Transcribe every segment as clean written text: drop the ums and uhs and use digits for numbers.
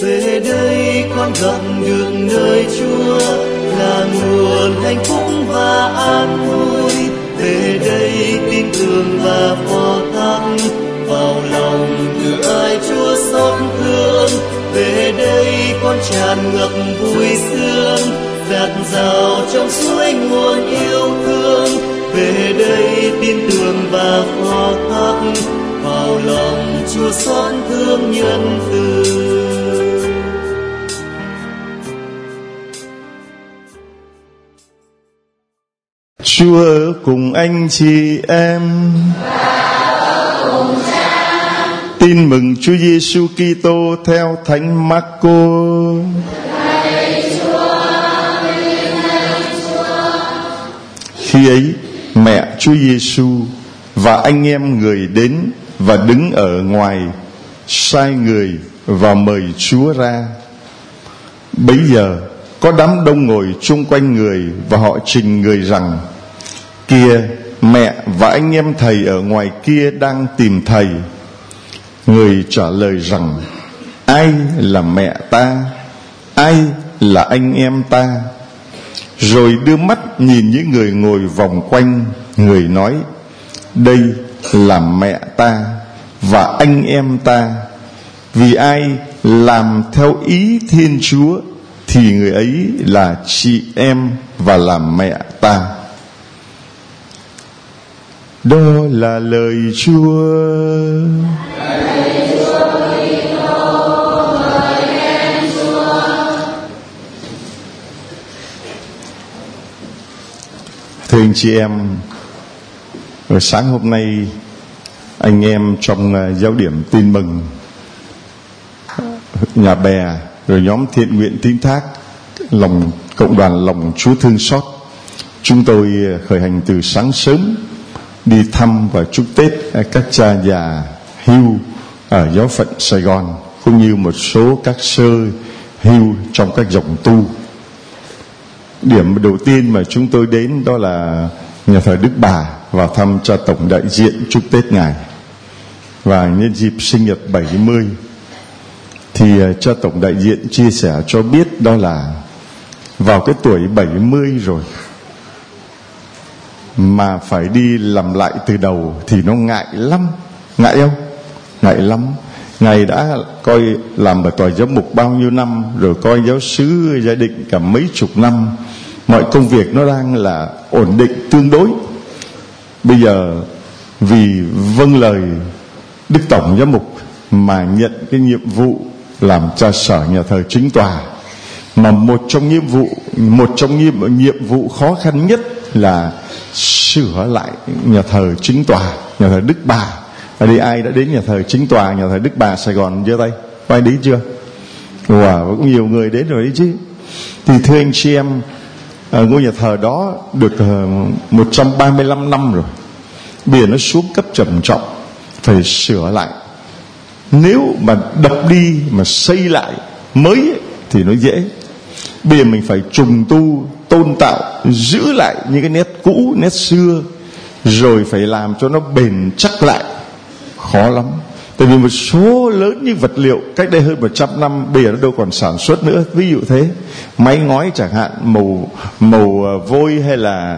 Về đây con gặp được nơi Chúa là nguồn hạnh phúc và an vui. Về đây tin tưởng và phó thác vào lòng từ ai Chúa xót thương. Về đây con tràn ngập vui sướng, dạt dào trong suối nguồn yêu thương. Về đây tin tưởng và phó thác vào lòng Chúa xót thương nhân từ. Chúa ở cùng anh chị em. Tin mừng Chúa Giêsu Kitô theo Thánh Marco. Khi ấy, mẹ Chúa Giêsu và anh em người đến và đứng ở ngoài, sai người và mời Chúa ra. Bấy giờ có đám đông ngồi chung quanh người và họ trình người rằng: kìa, mẹ và anh em thầy ở ngoài kia đang tìm thầy. Người trả lời rằng: ai là mẹ ta, ai là anh em ta? Rồi đưa mắt nhìn những người ngồi vòng quanh. Người nói: đây là mẹ ta và anh em ta. Vì ai làm theo ý Thiên Chúa thì người ấy là chị em và là mẹ ta. Đó là lời Chúa. Thưa anh chị em, ở sáng hôm nay anh em trong giáo điểm tin mừng nhà bè rồi nhóm thiện nguyện tín thác lòng cộng đoàn lòng Chúa thương xót, chúng tôi khởi hành từ sáng sớm đi thăm và chúc Tết các cha già hưu ở giáo phận Sài Gòn, cũng như một số các sơ hưu trong các dòng tu. Điểm đầu tiên mà chúng tôi đến đó là nhà thờ Đức Bà, vào thăm cha tổng đại diện chúc Tết ngài. Và nhân dịp sinh nhật 70 thì cha tổng đại diện chia sẻ cho biết đó là vào cái tuổi 70 rồi mà phải đi làm lại từ đầu thì nó ngại lắm. Ngại không? Ngại lắm. Ngài đã coi làm ở tòa giám mục bao nhiêu năm, rồi coi giáo xứ gia định cả mấy chục năm. Mọi công việc nó đang là ổn định tương đối. Bây giờ vì vâng lời Đức Tổng Giám mục mà nhận cái nhiệm vụ làm cha sở nhà thờ chính tòa. Mà một trong nhiệm vụ khó khăn nhất là sửa lại nhà thờ chính tòa, nhà thờ Đức Bà. Ở đây ai đã đến nhà thờ chính tòa, nhà thờ Đức Bà Sài Gòn giơ tay? Có ai đến chưa? Wow, cũng nhiều người đến rồi đấy chứ. Thì thưa anh chị em, ngôi nhà thờ đó được 135 năm rồi. Bây giờ nó xuống cấp trầm trọng, phải sửa lại. Nếu mà đập đi mà xây lại mới ấy, thì nó dễ. Bây giờ mình phải trùng tu, tôn tạo, giữ lại những cái nét cũ, nét xưa, rồi phải làm cho nó bền chắc lại. Khó lắm. Tại vì một số lớn những vật liệu cách đây hơn 100 năm bây giờ nó đâu còn sản xuất nữa. Ví dụ thế, máy ngói chẳng hạn, màu vôi hay là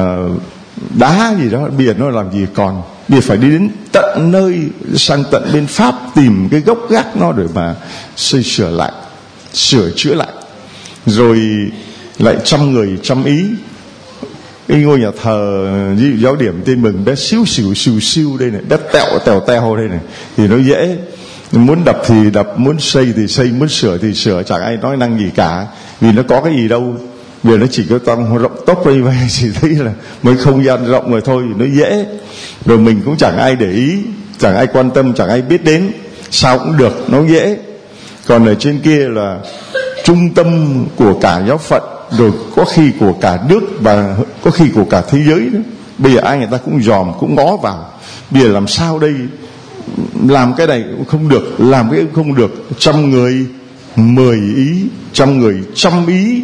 đá gì đó, bây giờ nó làm gì còn. Bây giờ phải đi đến tận nơi, sang tận bên Pháp tìm cái gốc gác nó để mà xây sửa lại, sửa chữa lại. Rồi lại trăm người trăm ý. Cái ngôi nhà thờ giáo điểm Tin Mừng bé xíu xìu đây này, đất tèo đây này, thì nó dễ. Muốn đập thì đập, muốn xây thì xây, muốn sửa thì sửa, chẳng ai nói năng gì cả. Vì nó có cái gì đâu. Bây giờ nó chỉ có tăng rộng tốc đây vậy, chỉ thấy là mấy không gian rộng rồi thôi, nó dễ. Rồi mình cũng chẳng ai để ý, chẳng ai quan tâm, chẳng ai biết đến, sao cũng được, nó dễ. Còn ở trên kia là trung tâm của cả giáo phận, rồi có khi của cả nước và có khi của cả thế giới nữa. Bây giờ ai người ta cũng dòm, cũng ngó vào. Bây giờ làm sao đây? Làm cái này cũng không được, làm cái cũng không được. 100 người 10 ý, 100 người 100 ý.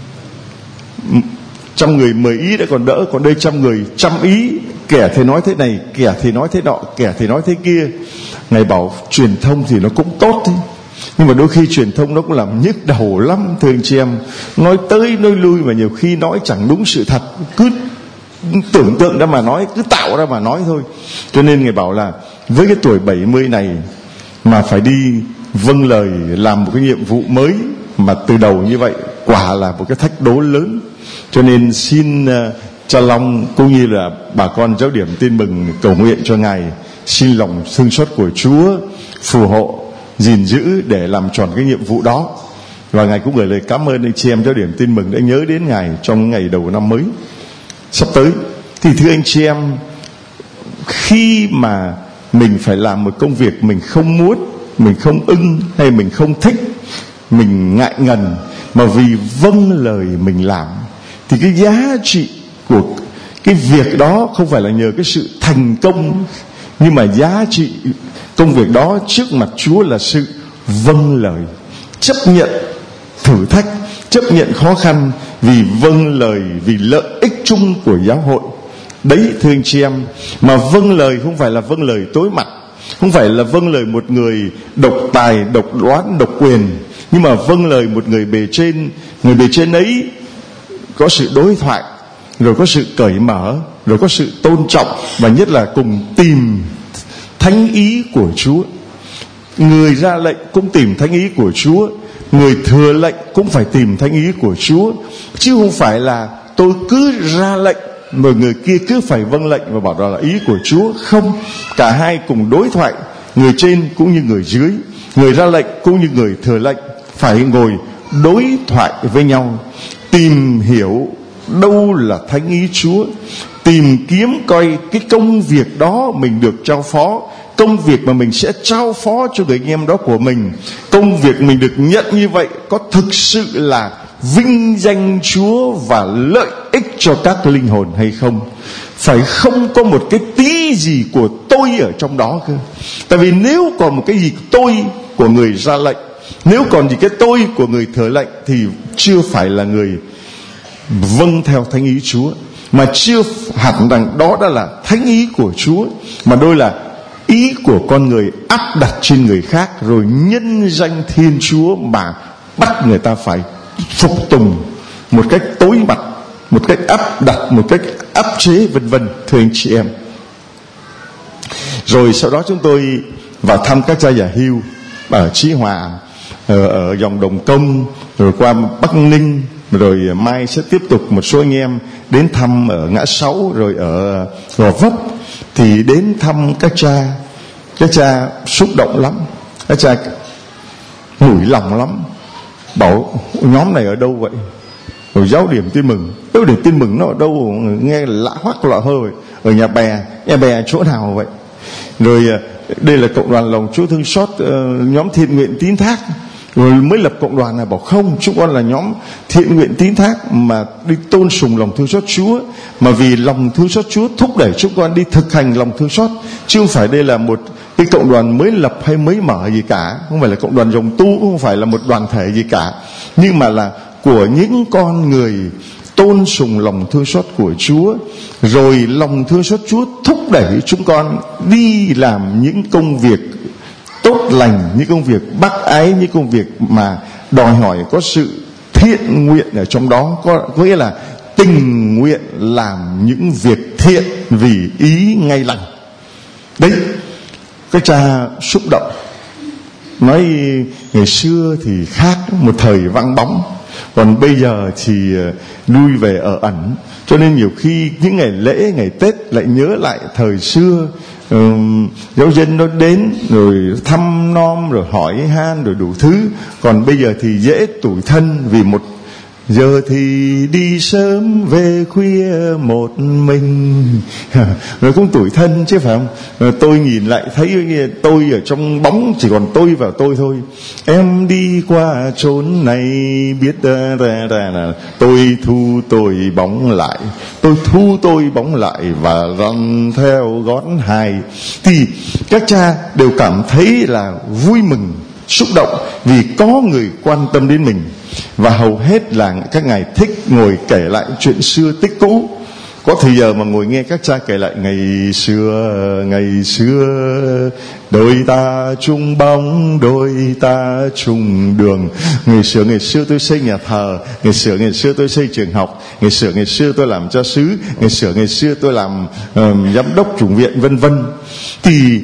100 người 10 ý đã còn đỡ, còn đây 100 người 100 ý. Kẻ thì nói thế này, kẻ thì nói thế nọ, kẻ thì nói thế kia. Ngài bảo truyền thông thì nó cũng tốt thế. Nhưng mà đôi khi truyền thông nó cũng làm nhức đầu lắm, thưa anh chị em. Nói tới nói lui mà nhiều khi nói chẳng đúng sự thật, cứ tưởng tượng ra mà nói, cứ tạo ra mà nói thôi. Cho nên Ngài bảo là với cái tuổi 70 này mà phải đi vâng lời làm một cái nhiệm vụ mới mà từ đầu như vậy, quả là một cái thách đố lớn. Cho nên xin Cha Long cũng như là bà con giáo điểm Tin Mừng cầu nguyện cho Ngài, xin lòng thương xót của Chúa phù hộ gìn giữ để làm tròn cái nhiệm vụ đó. Và Ngài cũng gửi lời cảm ơn anh chị em giáo điểm Tin Mừng đã nhớ đến Ngài trong ngày đầu năm mới sắp tới. Thì thưa anh chị em, khi mà mình phải làm một công việc mình không muốn, mình không ưng hay mình không thích, mình ngại ngần, mà vì vâng lời mình làm, thì cái giá trị của cái việc đó không phải là nhờ cái sự thành công, nhưng mà giá trị công việc đó trước mặt Chúa là sự vâng lời, chấp nhận thử thách, chấp nhận khó khăn vì vâng lời, vì lợi ích chung của giáo hội. Đấy thưa anh chị em, mà vâng lời không phải là vâng lời tối mặt, không phải là vâng lời một người độc tài, độc đoán, độc quyền, nhưng mà vâng lời một người bề trên. Người bề trên ấy có sự đối thoại, rồi có sự cởi mở, rồi có sự tôn trọng, và nhất là cùng tìm thánh ý của Chúa. Người ra lệnh cũng tìm thánh ý của Chúa, người thừa lệnh cũng phải tìm thánh ý của Chúa, chứ không phải là tôi cứ ra lệnh rồi người kia cứ phải vâng lệnh và bảo đó là ý của Chúa. Không, cả hai cùng đối thoại, người trên cũng như người dưới, người ra lệnh cũng như người thừa lệnh, phải ngồi đối thoại với nhau, tìm hiểu đâu là thánh ý Chúa, tìm kiếm coi cái công việc đó mình được trao phó, công việc mà mình sẽ trao phó cho người anh em đó của mình, công việc mình được nhận như vậy có thực sự là vinh danh Chúa và lợi ích cho các linh hồn hay không. Phải không có một cái tí gì của tôi ở trong đó cơ. Tại vì nếu còn một cái gì tôi của người ra lệnh, nếu còn gì cái tôi của người thừa lệnh, thì chưa phải là người vâng theo thánh ý Chúa, mà chưa hẳn rằng đó đã là thánh ý của Chúa, mà đôi là ý của con người áp đặt trên người khác, rồi nhân danh Thiên Chúa mà bắt người ta phải phục tùng một cách tối mặt, một cách áp đặt, một cách áp chế, vân vân, thưa anh chị em. Rồi sau đó chúng tôi vào thăm các cha già hưu ở Chí Hòa, ở dòng Đồng Công, rồi qua Bắc Ninh, rồi mai sẽ tiếp tục một số anh em đến thăm ở Ngã Sáu, rồi ở Gò Vấp. Thì đến thăm các cha xúc động lắm, các cha mủi lòng lắm, bảo nhóm này ở đâu vậy? Rồi giáo điểm Tin Mừng, giáo điểm Tin Mừng nó ở đâu? Nghe lạ hoắc lạ hơi. Ở Nhà Bè chỗ nào vậy? Rồi đây là cộng đoàn lòng Chúa thương xót, nhóm thiện nguyện tín thác. Rồi mới lập cộng đoàn này bảo không, chúng con là nhóm thiện nguyện tín thác mà đi tôn sùng lòng thương xót Chúa, mà vì lòng thương xót Chúa thúc đẩy chúng con đi thực hành lòng thương xót, chứ không phải đây là một cái cộng đoàn mới lập hay mới mở gì cả, không phải là cộng đoàn dòng tu, không phải là một đoàn thể gì cả, nhưng mà là của những con người tôn sùng lòng thương xót của Chúa, rồi lòng thương xót Chúa thúc đẩy chúng con đi làm những công việc tốt lành, những công việc bác ái, những công việc mà đòi hỏi có sự thiện nguyện ở trong đó, có nghĩa là tình nguyện làm những việc thiện vì ý ngay lành. Đấy, cái cha xúc động, nói ngày xưa thì khác, một thời vắng bóng, còn bây giờ thì lui về ở ẩn. Cho nên nhiều khi những ngày lễ, ngày Tết lại nhớ lại thời xưa, giáo dân nó đến rồi thăm nom, rồi hỏi han, rồi đủ thứ. Còn bây giờ thì dễ tủi thân, vì một giờ thì đi sớm về khuya một mình rồi cũng tủi thân chứ phải không? Tôi nhìn lại thấy tôi ở trong bóng, chỉ còn tôi và tôi thôi. Em đi qua chốn này biết là tôi thu tôi bóng lại, tôi thu tôi bóng lại và răn theo gót Hai. Thì các cha đều cảm thấy là vui mừng, xúc động vì có người quan tâm đến mình. Và hầu hết là các ngài thích ngồi kể lại chuyện xưa tích cũ, Có thời giờ mà ngồi nghe các cha kể lại ngày xưa đôi ta chung bóng, đôi ta chung đường. Ngày xưa tôi xây nhà thờ, ngày xưa tôi xây trường học, ngày xưa tôi làm cha xứ, ngày xưa tôi làm giám đốc chủng viện, vân vân. Thì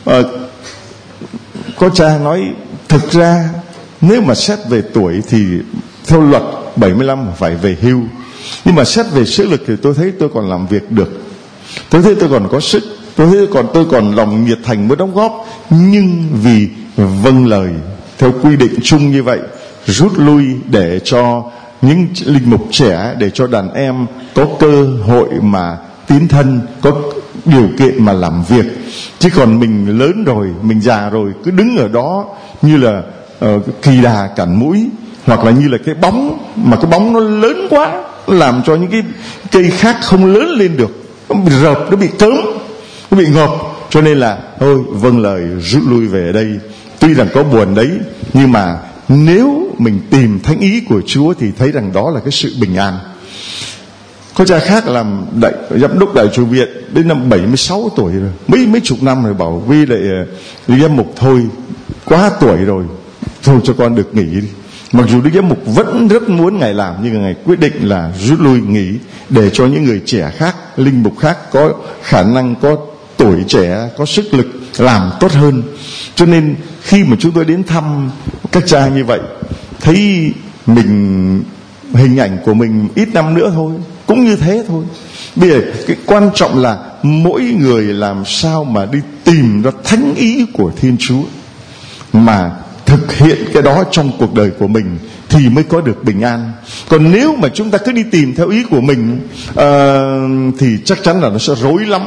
có cha nói thực ra nếu mà xét về tuổi thì theo luật 75 phải về hưu, nhưng mà xét về sức lực thì tôi thấy tôi còn làm việc được, tôi thấy tôi còn có sức, tôi thấy tôi còn lòng nhiệt thành mới đóng góp. Nhưng vì vâng lời theo quy định chung như vậy, rút lui để cho những linh mục trẻ, để cho đàn em có cơ hội mà tiến thân, có điều kiện mà làm việc. Chứ còn mình lớn rồi, mình già rồi, cứ đứng ở đó như là kỳ đà cản mũi, hoặc là như là cái bóng, mà cái bóng nó lớn quá, nó làm cho những cái cây khác không lớn lên được, nó bị rợp, nó bị cớm, nó bị ngợp. Cho nên là thôi vâng lời rút lui về ở đây. Tuy rằng có buồn đấy, nhưng mà nếu mình tìm thánh ý của Chúa thì thấy rằng đó là cái sự bình an. Có cha khác làm giám đốc đại chùa viện đến năm 76 tuổi rồi, mấy chục năm rồi, bảo Vi lại giám mục thôi, quá tuổi rồi, thôi cho con được nghỉ đi. Mặc dù Đức Giám Mục vẫn rất muốn Ngài làm, nhưng Ngài quyết định là rút lui nghỉ để cho những người trẻ khác, linh mục khác có khả năng, có tuổi trẻ, có sức lực làm tốt hơn. Cho nên khi mà chúng tôi đến thăm các cha như vậy, thấy mình, hình ảnh của mình ít năm nữa thôi cũng như thế thôi. Bây giờ cái quan trọng là mỗi người làm sao mà đi tìm ra thánh ý của Thiên Chúa, mà thực hiện cái đó trong cuộc đời của mình thì mới có được bình an. Còn nếu mà chúng ta cứ đi tìm theo ý của mình thì chắc chắn là nó sẽ rối lắm.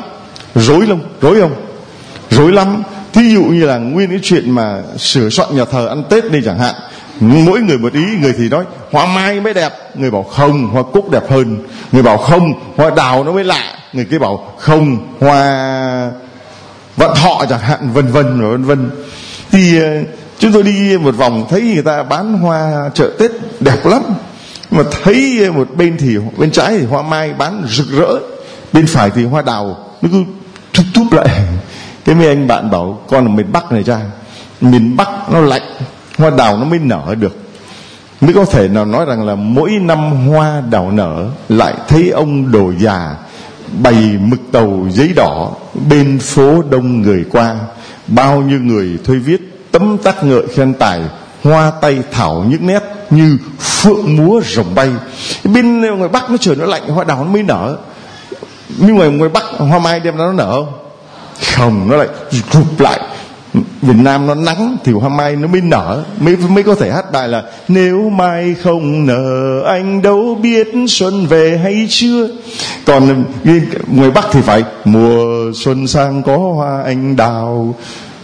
Rối lắm. Thí dụ như là nguyên cái chuyện mà sửa soạn nhà thờ ăn Tết đây chẳng hạn, mỗi người một ý. Người thì nói hoa mai mới đẹp, người bảo không, hoa cúc đẹp hơn. Người bảo không, hoa đào nó mới lạ, người kia bảo không, hoa Vạn Thọ chẳng hạn, vân vân. Thì chúng tôi đi một vòng thấy người ta bán hoa chợ Tết đẹp lắm, mà thấy một bên thì bên trái thì hoa mai bán rực rỡ, bên phải thì hoa đào nó cứ thúp lại. Cái mấy anh bạn bảo con ở miền Bắc này cha, miền Bắc nó lạnh, hoa đào nó mới nở được. Mới có thể nào nói rằng là mỗi năm hoa đào nở, lại thấy ông đồ già bày mực tàu giấy đỏ bên phố đông người qua, bao nhiêu người thôi viết tấm tắc ngợi khen tài, hoa tay thảo những nét như phượng múa rồng bay. Bên ngoài Bắc nó trời nó lạnh, hoa đào nó mới nở. Nhưng mà ngoài Bắc hoa mai đem ra nó nở không? Không, nó lại rụp lại. Việt Nam nó nắng thì hoa mai nó mới nở, mới có thể hát bài là nếu mai không nở anh đâu biết xuân về hay chưa. Còn ngoài Bắc thì phải mùa xuân sang có hoa anh đào.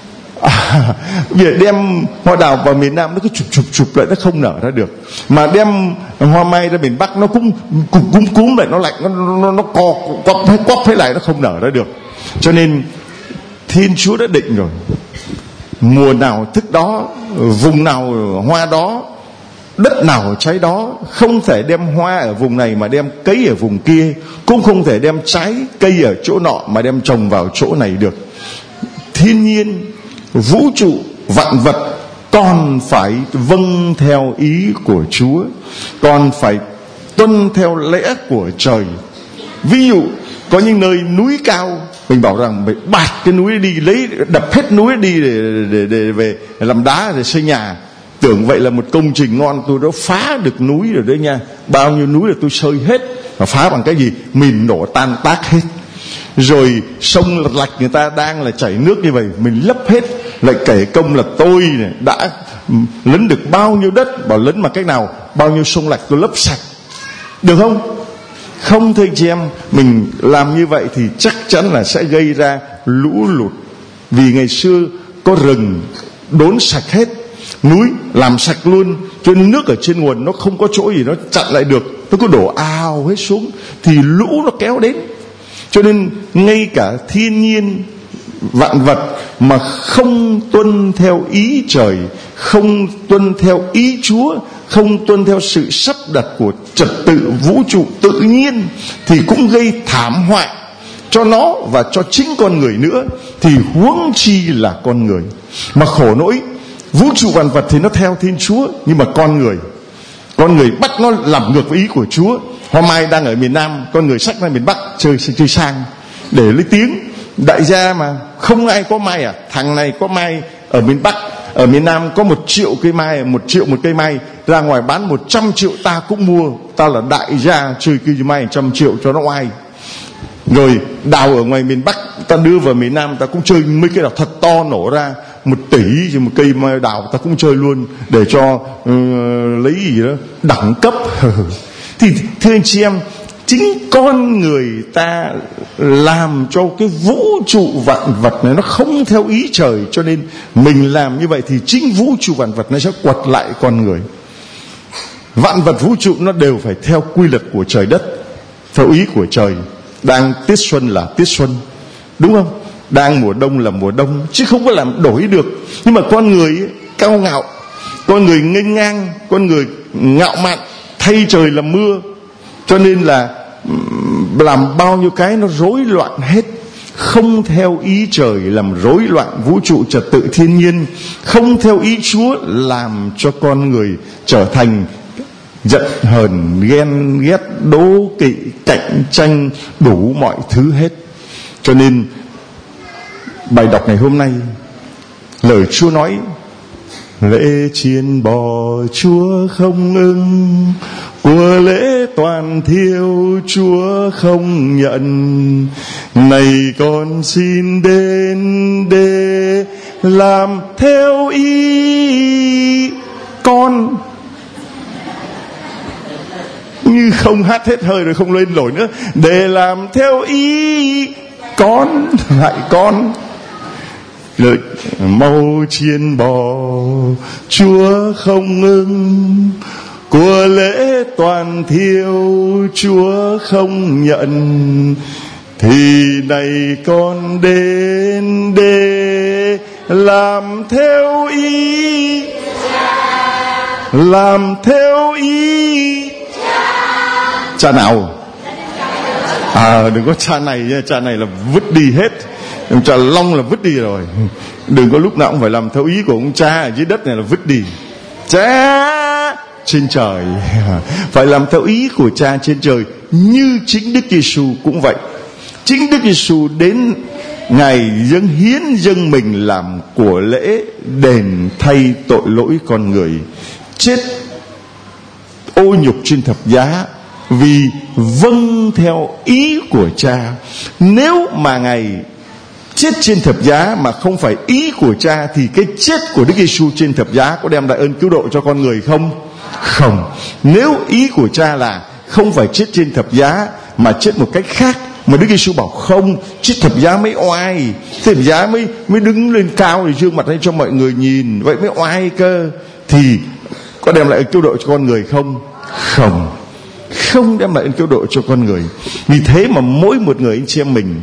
Bây giờ đem hoa đào vào miền Nam nó cứ chụp lại, nó không nở ra được. Mà đem hoa mai ra miền Bắc nó cũng cúm lại, nó lạnh, nó quắp thế lại, nó không nở ra được. Cho nên Thiên Chúa đã định rồi, mùa nào thức đó, vùng nào hoa đó, đất nào trái đó. Không thể đem hoa ở vùng này mà đem cấy ở vùng kia, cũng không thể đem trái cây ở chỗ nọ mà đem trồng vào chỗ này được. Thiên nhiên, vũ trụ, vạn vật còn phải vâng theo ý của Chúa, còn phải tuân theo lẽ của trời. Ví dụ có những nơi núi cao, mình bảo rằng phải bạt cái núi đi, đập hết núi đi để về làm đá để xây nhà. Tưởng vậy là một công trình ngon, tôi đã phá được núi rồi đấy nha. Bao nhiêu núi là tôi sơi hết. Và phá bằng cái gì? Mìn nổ tan tác hết. Rồi sông Lạch người ta đang là chảy nước như vậy, mình lấp hết. Lại kể công là tôi này đã lấn được bao nhiêu đất. Bảo lấn bằng cách nào? Bao nhiêu sông Lạch tôi lấp sạch. Được không? Không thưa chị em, mình làm như vậy thì chắc chắn là sẽ gây ra lũ lụt. Vì ngày xưa có rừng đốn sạch hết, núi làm sạch luôn, cho nên nước ở trên nguồn nó không có chỗ gì nó chặn lại được, nó cứ đổ ào hết xuống thì lũ nó kéo đến. Cho nên ngay cả thiên nhiên vạn vật mà không tuân theo ý trời, không tuân theo ý Chúa, không tuân theo sự sắp đặt của trật tự vũ trụ tự nhiên, thì cũng gây thảm họa cho nó và cho chính con người nữa, thì huống chi là con người. Mà khổ nỗi, vũ trụ vạn vật thì nó theo Thiên Chúa, nhưng mà con người bắt nó làm ngược với ý của Chúa. Hoa mai đang ở miền Nam, con người xách ra miền Bắc chơi sang để lấy tiếng. Đại gia mà không ai có mai à? Thằng này có mai ở miền Bắc, ở miền Nam có 1 triệu cây mai, 1 triệu một cây mai, ra ngoài bán 100 triệu ta cũng mua. Ta là đại gia chơi cây mai 100 triệu cho nó oai. Rồi đào ở ngoài miền Bắc ta đưa vào miền Nam, ta cũng chơi mấy cái đào thật to nổ ra 1 tỷ cho một cây mai đào, ta cũng chơi luôn để cho lấy gì đó đẳng cấp. Thì thưa anh chị em, chính con người ta làm cho cái vũ trụ vạn vật này nó không theo ý trời, cho nên mình làm như vậy thì chính vũ trụ vạn vật nó sẽ quật lại con người. Vạn vật vũ trụ nó đều phải theo quy luật của trời đất, theo ý của trời. Đang tiết xuân là tiết xuân, đúng không? Đang mùa đông là mùa đông, chứ không có làm đổi được. Nhưng mà con người ấy, cao ngạo, con người nghênh ngang, con người ngạo mạn, thay trời làm mưa, cho nên là làm bao nhiêu cái nó rối loạn hết. Không theo ý trời làm rối loạn vũ trụ trật tự thiên nhiên, không theo ý Chúa làm cho con người trở thành giận hờn, ghen ghét, đố kỵ, cạnh tranh, đủ mọi thứ hết. Cho nên bài đọc ngày hôm nay, lời Chúa nói: lễ chiên bò Chúa không ưng, của lễ toàn thiêu Chúa không nhận. Này con xin đến để làm theo ý con. Như không hát hết hơi rồi, không lên nổi nữa. Để làm theo ý con, lại con. Lời mau chiên bò Chúa không ưng, của lễ toàn thiêu Chúa không nhận. Thì này con đến để làm theo ý, làm theo ý cha nào? Đừng có cha này nha, cha này là vứt đi hết. Ông cha Long là vứt đi rồi. Đừng có lúc nào cũng phải làm theo ý của ông cha ở dưới đất này là vứt đi. Cha trên trời phải làm theo ý của cha trên trời, như chính Đức Giêsu cũng vậy. Chính Đức Giêsu đến Ngài dâng hiến dâng mình làm của lễ đền thay tội lỗi con người, chết ô nhục trên thập giá vì vâng theo ý của cha. Nếu mà Ngài chết trên thập giá mà không phải ý của cha, thì cái chết của Đức Giêsu trên thập giá có đem lại ơn cứu độ cho con người không? Không. Nếu ý của cha là không phải chết trên thập giá mà chết một cách khác, mà Đức Giêsu bảo không, chết thập giá mới oai, thập giá mới đứng lên cao để dương mặt lên cho mọi người nhìn, vậy mới oai cơ, thì có đem lại ơn cứu độ cho con người không? Không. Không đem lại ơn cứu độ cho con người. Vì thế mà mỗi một người anh chị em mình,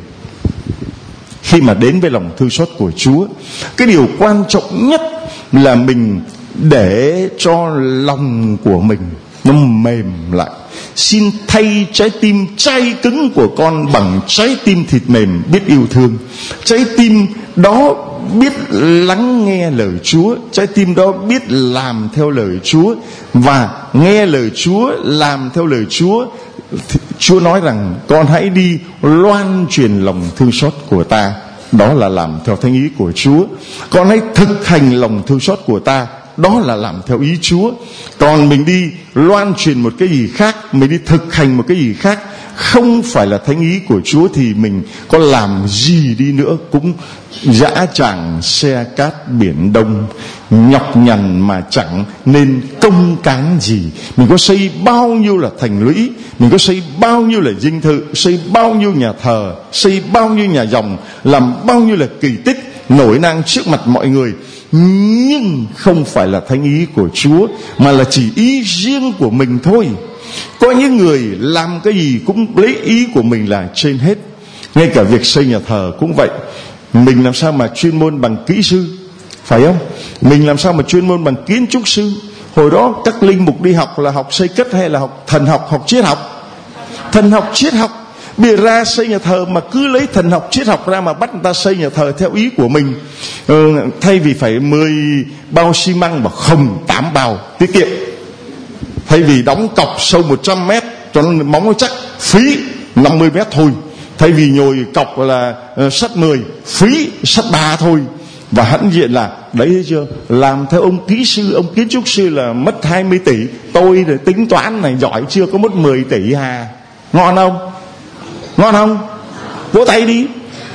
khi mà đến với lòng thương xót của Chúa, cái điều quan trọng nhất là mình để cho lòng của mình nó mềm lại. Xin thay trái tim chai cứng của con bằng trái tim thịt mềm biết yêu thương. Trái tim đó biết lắng nghe lời Chúa, trái tim đó biết làm theo lời Chúa, và nghe lời Chúa, làm theo lời Chúa. Chúa nói rằng con hãy đi loan truyền lòng thương xót của ta, đó là làm theo thánh ý của Chúa. Con hãy thực hành lòng thương xót của ta, đó là làm theo ý Chúa. Còn mình đi loan truyền một cái gì khác, mình đi thực hành một cái gì khác, không phải là thánh ý của Chúa, thì mình có làm gì đi nữa cũng dã tràng xe cát biển đông, nhọc nhằn mà chẳng nên công cán gì. Mình có xây bao nhiêu là thành lũy, mình có xây bao nhiêu là dinh thự, xây bao nhiêu nhà thờ, xây bao nhiêu nhà dòng, làm bao nhiêu là kỳ tích nổi nang trước mặt mọi người, nhưng không phải là thánh ý của Chúa, mà là chỉ ý riêng của mình thôi. Có những người làm cái gì cũng lấy ý của mình là trên hết. Ngay cả việc xây nhà thờ cũng vậy. Mình làm sao mà chuyên môn bằng kỹ sư, phải không? Mình làm sao mà chuyên môn bằng kiến trúc sư? Hồi đó các linh mục đi học là học xây cất hay là học thần học, học triết học? Thần học triết học. Bây giờ ra xây nhà thờ mà cứ lấy thần học triết học ra mà bắt người ta xây nhà thờ theo ý của mình. Thay vì phải 10 bao xi măng mà không 8 bao, tiết kiệm. Thay vì đóng cọc sâu 100 mét cho nó móng nó chắc, phí 50 mét thôi. Thay vì nhồi cọc là sắt 10, phí sắt 3 thôi. Và hãnh diện là đấy, thấy chưa, làm theo ông kỹ sư, ông kiến trúc sư là mất 20 tỷ. Tôi thì tính toán này giỏi chưa, có mất 10 tỷ hà. Ngon không? Ngon không? Vỗ tay đi.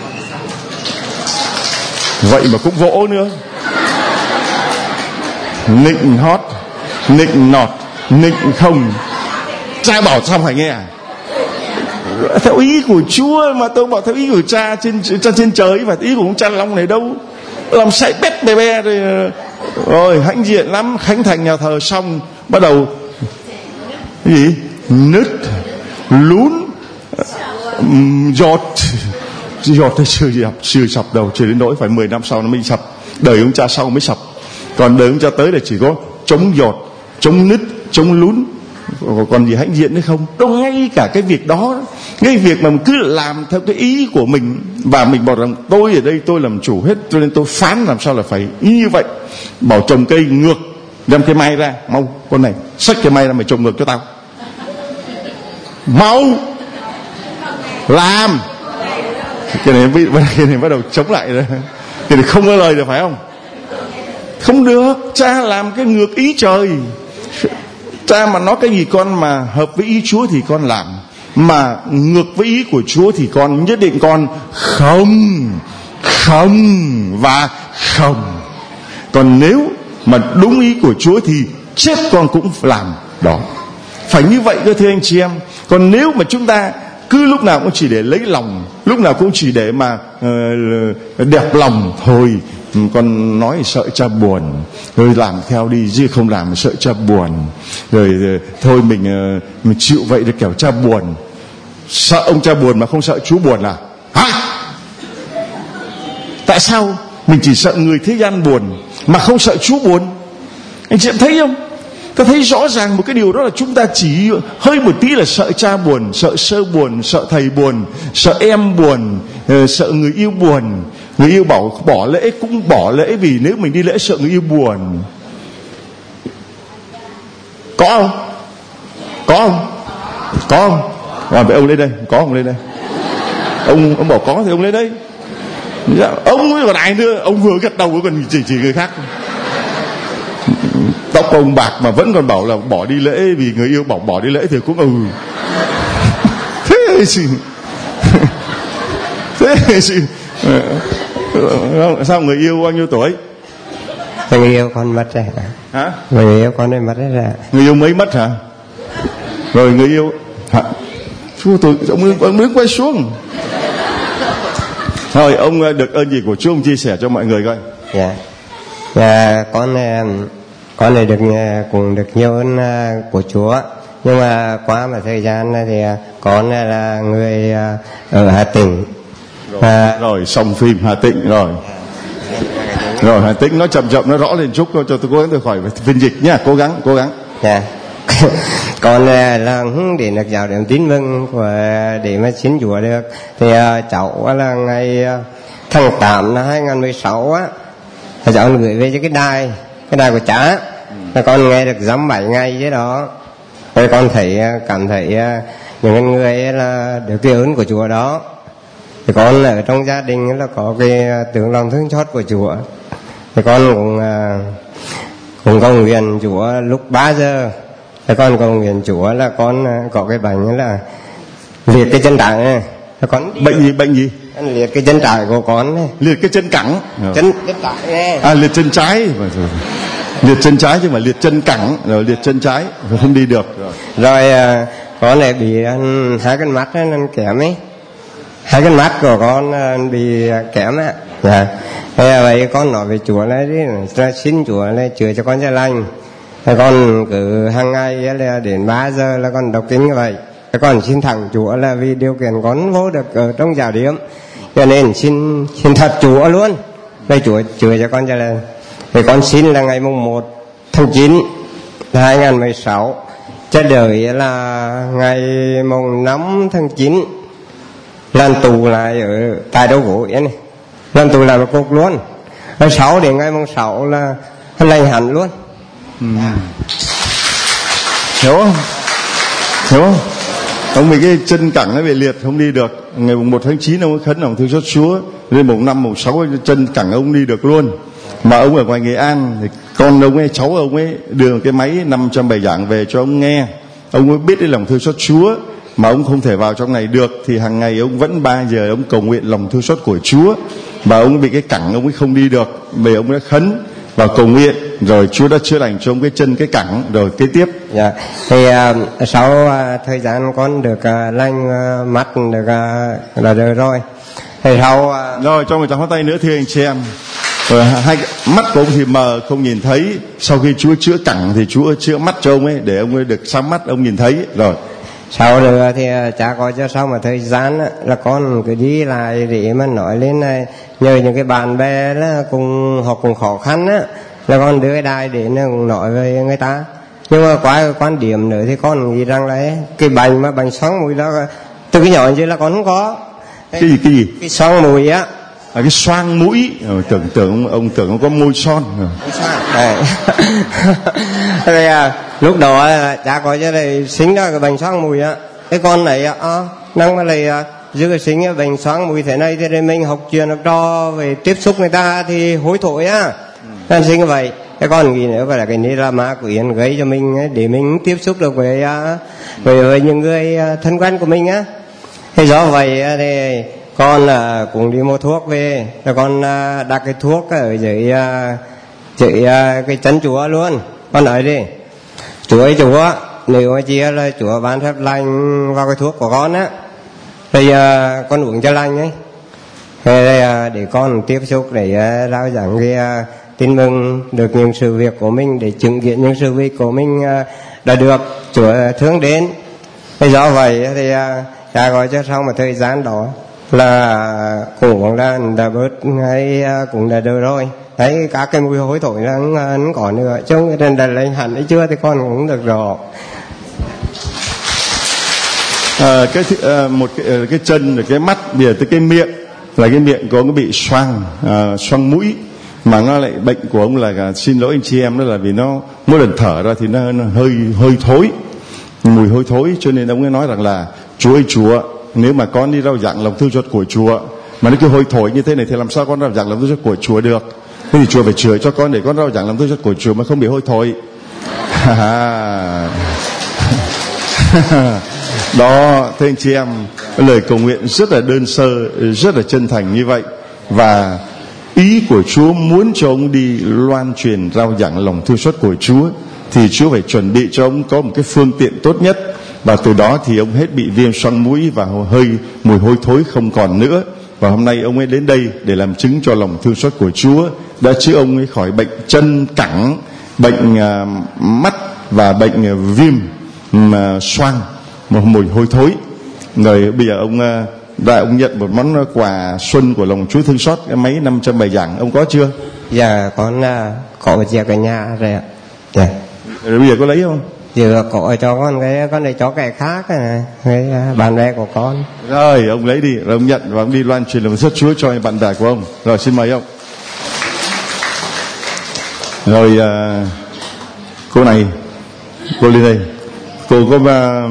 Vậy mà cũng vỗ nữa. Nịnh hót, nịnh nọt, nịnh không. Cha bảo sao phải nghe à? Theo ý của Chúa mà. Tôi bảo theo ý của cha trên trời, và ý của ông cha Long này đâu. Làm say bét bè bè rồi hãnh diện lắm. Khánh thành nhà thờ xong bắt đầu cái gì? Nứt, lún, giọt thì chưa sập đâu, chưa đến nỗi phải 10 năm sau nó mới sập. Đời ông cha sau mới sập, còn đời ông cha tới là chỉ có chống giọt, chống nứt, chống lún, còn gì hãnh diện nữa không? Đâu, ngay cả cái việc đó, ngay việc mà mình cứ làm theo cái ý của mình, và mình bảo rằng tôi ở đây tôi làm chủ hết, cho nên tôi phán làm sao là phải ý như vậy. Bảo trồng cây ngược, đem cái mai ra, mau con này xách cái mai ra mày trồng ngược cho tao, mau làm. Cái này bắt đầu chống lại rồi. Cái này không có lời được, phải không? Không được. Cha làm cái ngược ý trời. Cha mà nói cái gì con mà hợp với ý Chúa thì con làm, mà ngược với ý của Chúa thì con nhất định con không và không. Còn nếu mà đúng ý của Chúa thì chết con cũng làm đó. Phải như vậy cơ, thưa anh chị em. Còn nếu mà chúng ta cứ lúc nào cũng chỉ để lấy lòng, lúc nào cũng chỉ để mà đẹp lòng thôi, con nói sợ cha buồn, rồi làm theo đi, chứ không làm sợ cha buồn, rồi thôi mình chịu vậy để kẻo cha buồn. Sợ ông cha buồn mà không sợ Chúa buồn à? Hả? Tại sao mình chỉ sợ người thế gian buồn mà không sợ Chúa buồn? Anh chị em thấy không? Ta thấy rõ ràng một cái điều đó là chúng ta chỉ hơi một tí là sợ cha buồn, sợ sơ buồn, sợ thầy buồn, sợ em buồn, sợ người yêu buồn. Người yêu bảo bỏ lễ cũng bỏ lễ, vì nếu mình đi lễ sợ người yêu buồn. Có không? Có không? Có không? Vậy ông lên đây. Có ông lên đây. Ông bảo có thì ông lên đây. Ông còn ai nữa? Ông vừa gật đầu còn chỉ người khác. Tóc ông bạc mà vẫn còn bảo là bỏ đi lễ, vì người yêu bảo bỏ đi lễ thì cũng thế gì? Thế gì? Sao người yêu bao nhiêu tuổi? Người yêu con mất rồi. Hả? Người yêu con ấy mất rồi. Người yêu mới mất hả? Rồi người yêu hả? Chúa tôi, ông đứng quay xuống. Thôi ông được ơn gì của Chúa, ông chia sẻ cho mọi người coi. Dạ, con này cũng được nhiều ơn của Chúa. Nhưng mà qua một thời gian thì con là người ở Hà Tĩnh. Rồi xong phim Hà Tĩnh rồi. Hà Tĩnh nó chậm nó rõ lên chút cho tôi cố gắng tôi khỏi phiên dịch nhá, cố gắng. Dạ. Con là đến được giáo điểm Tin Mừng để mà xin Chúa được. Thì cháu là ngày tháng 8 năm 2016 á, cháu gửi về cho cái đài của cha. Con nghe được dăm 7 ngày với đó. Rồi con cảm thấy những người là được cái ơn của Chúa đó. Thì con ở trong gia đình là có cái tưởng lòng thương xót của Chúa. Thì con cũng cầu nguyện Chúa lúc 3 giờ. Thì con cầu nguyện Chúa là con có cái bệnh là liệt cái chân trái này. Con bệnh gì? Liệt cái chân trái của con này. Liệt cái chân cẳng. Chân trái này. À, liệt chân trái. Liệt chân trái chứ mà liệt chân cẳng, rồi liệt chân trái rồi không đi được. Rồi con này bị hai con mắt nó kém ấy. Hai con mắt của con bị kém á. Dạ. Thế vậy con nói với Chúa là xin Chúa là chữa cho con cho lành. Thế con cứ hàng ngày là đến 3 giờ là con đọc kinh như vậy. Thế con xin thẳng Chúa là vì điều kiện con vô được ở trong giáo điểm. cho nên xin thật Chúa luôn. Đây Chúa chữa cho con cho là thì con xin là ngày mùng 1 tháng 9 năm 2016, cho đợi là ngày mùng 5 tháng 9 lần tù lại ở tại đâu gỗ này, lần tù lại một cục luôn. Rồi 6 đến ngày mùng 6 là lành hẳn luôn. Hiểu không? Hiểu không? Ông bị cái chân cẳng nó bị liệt không đi được. Ngày mùng 1 tháng 9 ông khấn lòng thương xót Chúa. Đến mùng 5, mùng 6 chân cẳng ông đi được luôn. Mà ông ở ngoài Nghệ An thì con ông ấy, cháu ông ấy đưa cái máy 500 bài giảng về cho ông nghe. Ông ấy biết cái lòng thương xót Chúa mà ông không thể vào trong này được, thì hàng ngày ông vẫn 3 giờ ông cầu nguyện lòng thương xót của Chúa. Và ông ấy bị cái cẳng ông ấy không đi được, bởi ông đã khấn và cầu nguyện rồi Chúa đã chữa lành cho ông cái chân cái cẳng. Rồi kế tiếp thì sau thời gian con được lành mắt được là được rồi. Thì sau rồi cho người ta hóa tay nữa thưa anh chị em. Rồi hai mắt của ông thì mờ không nhìn thấy. Sau khi Chúa chữa cẳng thì Chúa chữa mắt cho ông ấy để ông ấy được sáng mắt, ông nhìn thấy. Rồi sau nữa thì cha coi cho sau một thời gian là con cứ đi lại để mà nói lên này, nhờ những cái bạn bè là cùng họ cùng khó khăn á, là con đưa cái đài để nói về người ta. Nhưng mà qua quan điểm nữa thì con nghĩ rằng là cái bệnh xoắn mũi đó từ cái nhỏ chứ là con không có. Cái gì? Cái xoắn mũi á. Cái xoang mũi. Tưởng ông tưởng ông có môi son. Rồi lúc đó cha có cho này sinh ra cái bệnh xoang mũi á, cái con này năng mà lại giữ cái sinh cái bệnh xoang mũi thế này thì mình học truyền học trò về tiếp xúc người ta thì hối thổi á, nên sinh như vậy. Cái con nghĩ nữa phải là cái này là ma quỷ gây cho mình để mình tiếp xúc được với những người thân quen của mình á. Thế do vậy thì con cũng đi mua thuốc về, rồi con đặt cái thuốc ở dưới cái chân Chúa luôn. Con nói đi, Chúa nếu mà chia là Chúa ban phép lành vào cái thuốc của con á, bây giờ con uống cho lành ấy, để con tiếp xúc để rao giảng cái tin mừng được những sự việc của mình, để chứng kiến những sự việc của mình đã được Chúa thương đến. Thế do vậy thì cha gọi cho sau một thời gian đó là cũng đã bớt hay cũng đã được rồi. Thấy các cái mùi hối thổi nó không còn nữa, chứ không đã lên hẳn hay chưa thì con cũng được rồi. Cái chân rồi cái mắt, bây giờ tới cái miệng, là cái miệng của ông bị xoang mũi, mà nó lại bệnh của ông là xin lỗi anh chị em, đó là vì nó mỗi lần thở ra thì nó hơi thối, mùi hôi thối, cho nên ông ấy nói rằng là Chúa ơi Chúa, nếu mà con đi rao giảng lòng thương xót của Chúa mà nó cứ hôi thối như thế này thì làm sao con rao giảng lòng thương xót của Chúa được? Thế thì Chúa phải chữa cho con để con rao giảng lòng thương xót của Chúa mà không bị hôi thối. Đó, thưa anh chị em, lời cầu nguyện rất là đơn sơ, rất là chân thành như vậy. Và ý của Chúa muốn cho ông đi loan truyền rao giảng lòng thương xót của Chúa, thì Chúa phải chuẩn bị cho ông có một cái phương tiện tốt nhất. Và từ đó thì ông hết bị viêm xoang mũi và hơi mùi hôi thối không còn nữa. Và hôm nay ông ấy đến đây để làm chứng cho lòng thương xót của Chúa đã chữa ông ấy khỏi bệnh chân cẳng, bệnh mắt và bệnh viêm xoang, một mùi hôi thối. Rồi bây giờ ông nhận một món quà xuân của lòng Chúa thương xót, cái máy 500 bài giảng, ông có chưa? Dạ con có một chiếc ở nhà rồi ạ. Dạ. Rồi bây giờ có lấy không? Giờ có cho con này cho cái khác này, cái bạn bè của con. Rồi ông lấy đi, rồi ông nhận và ông đi loan truyền lòng thương xót Chúa cho bạn bè của ông. Rồi xin mời ông. Rồi cô này, cô lên đây, cô có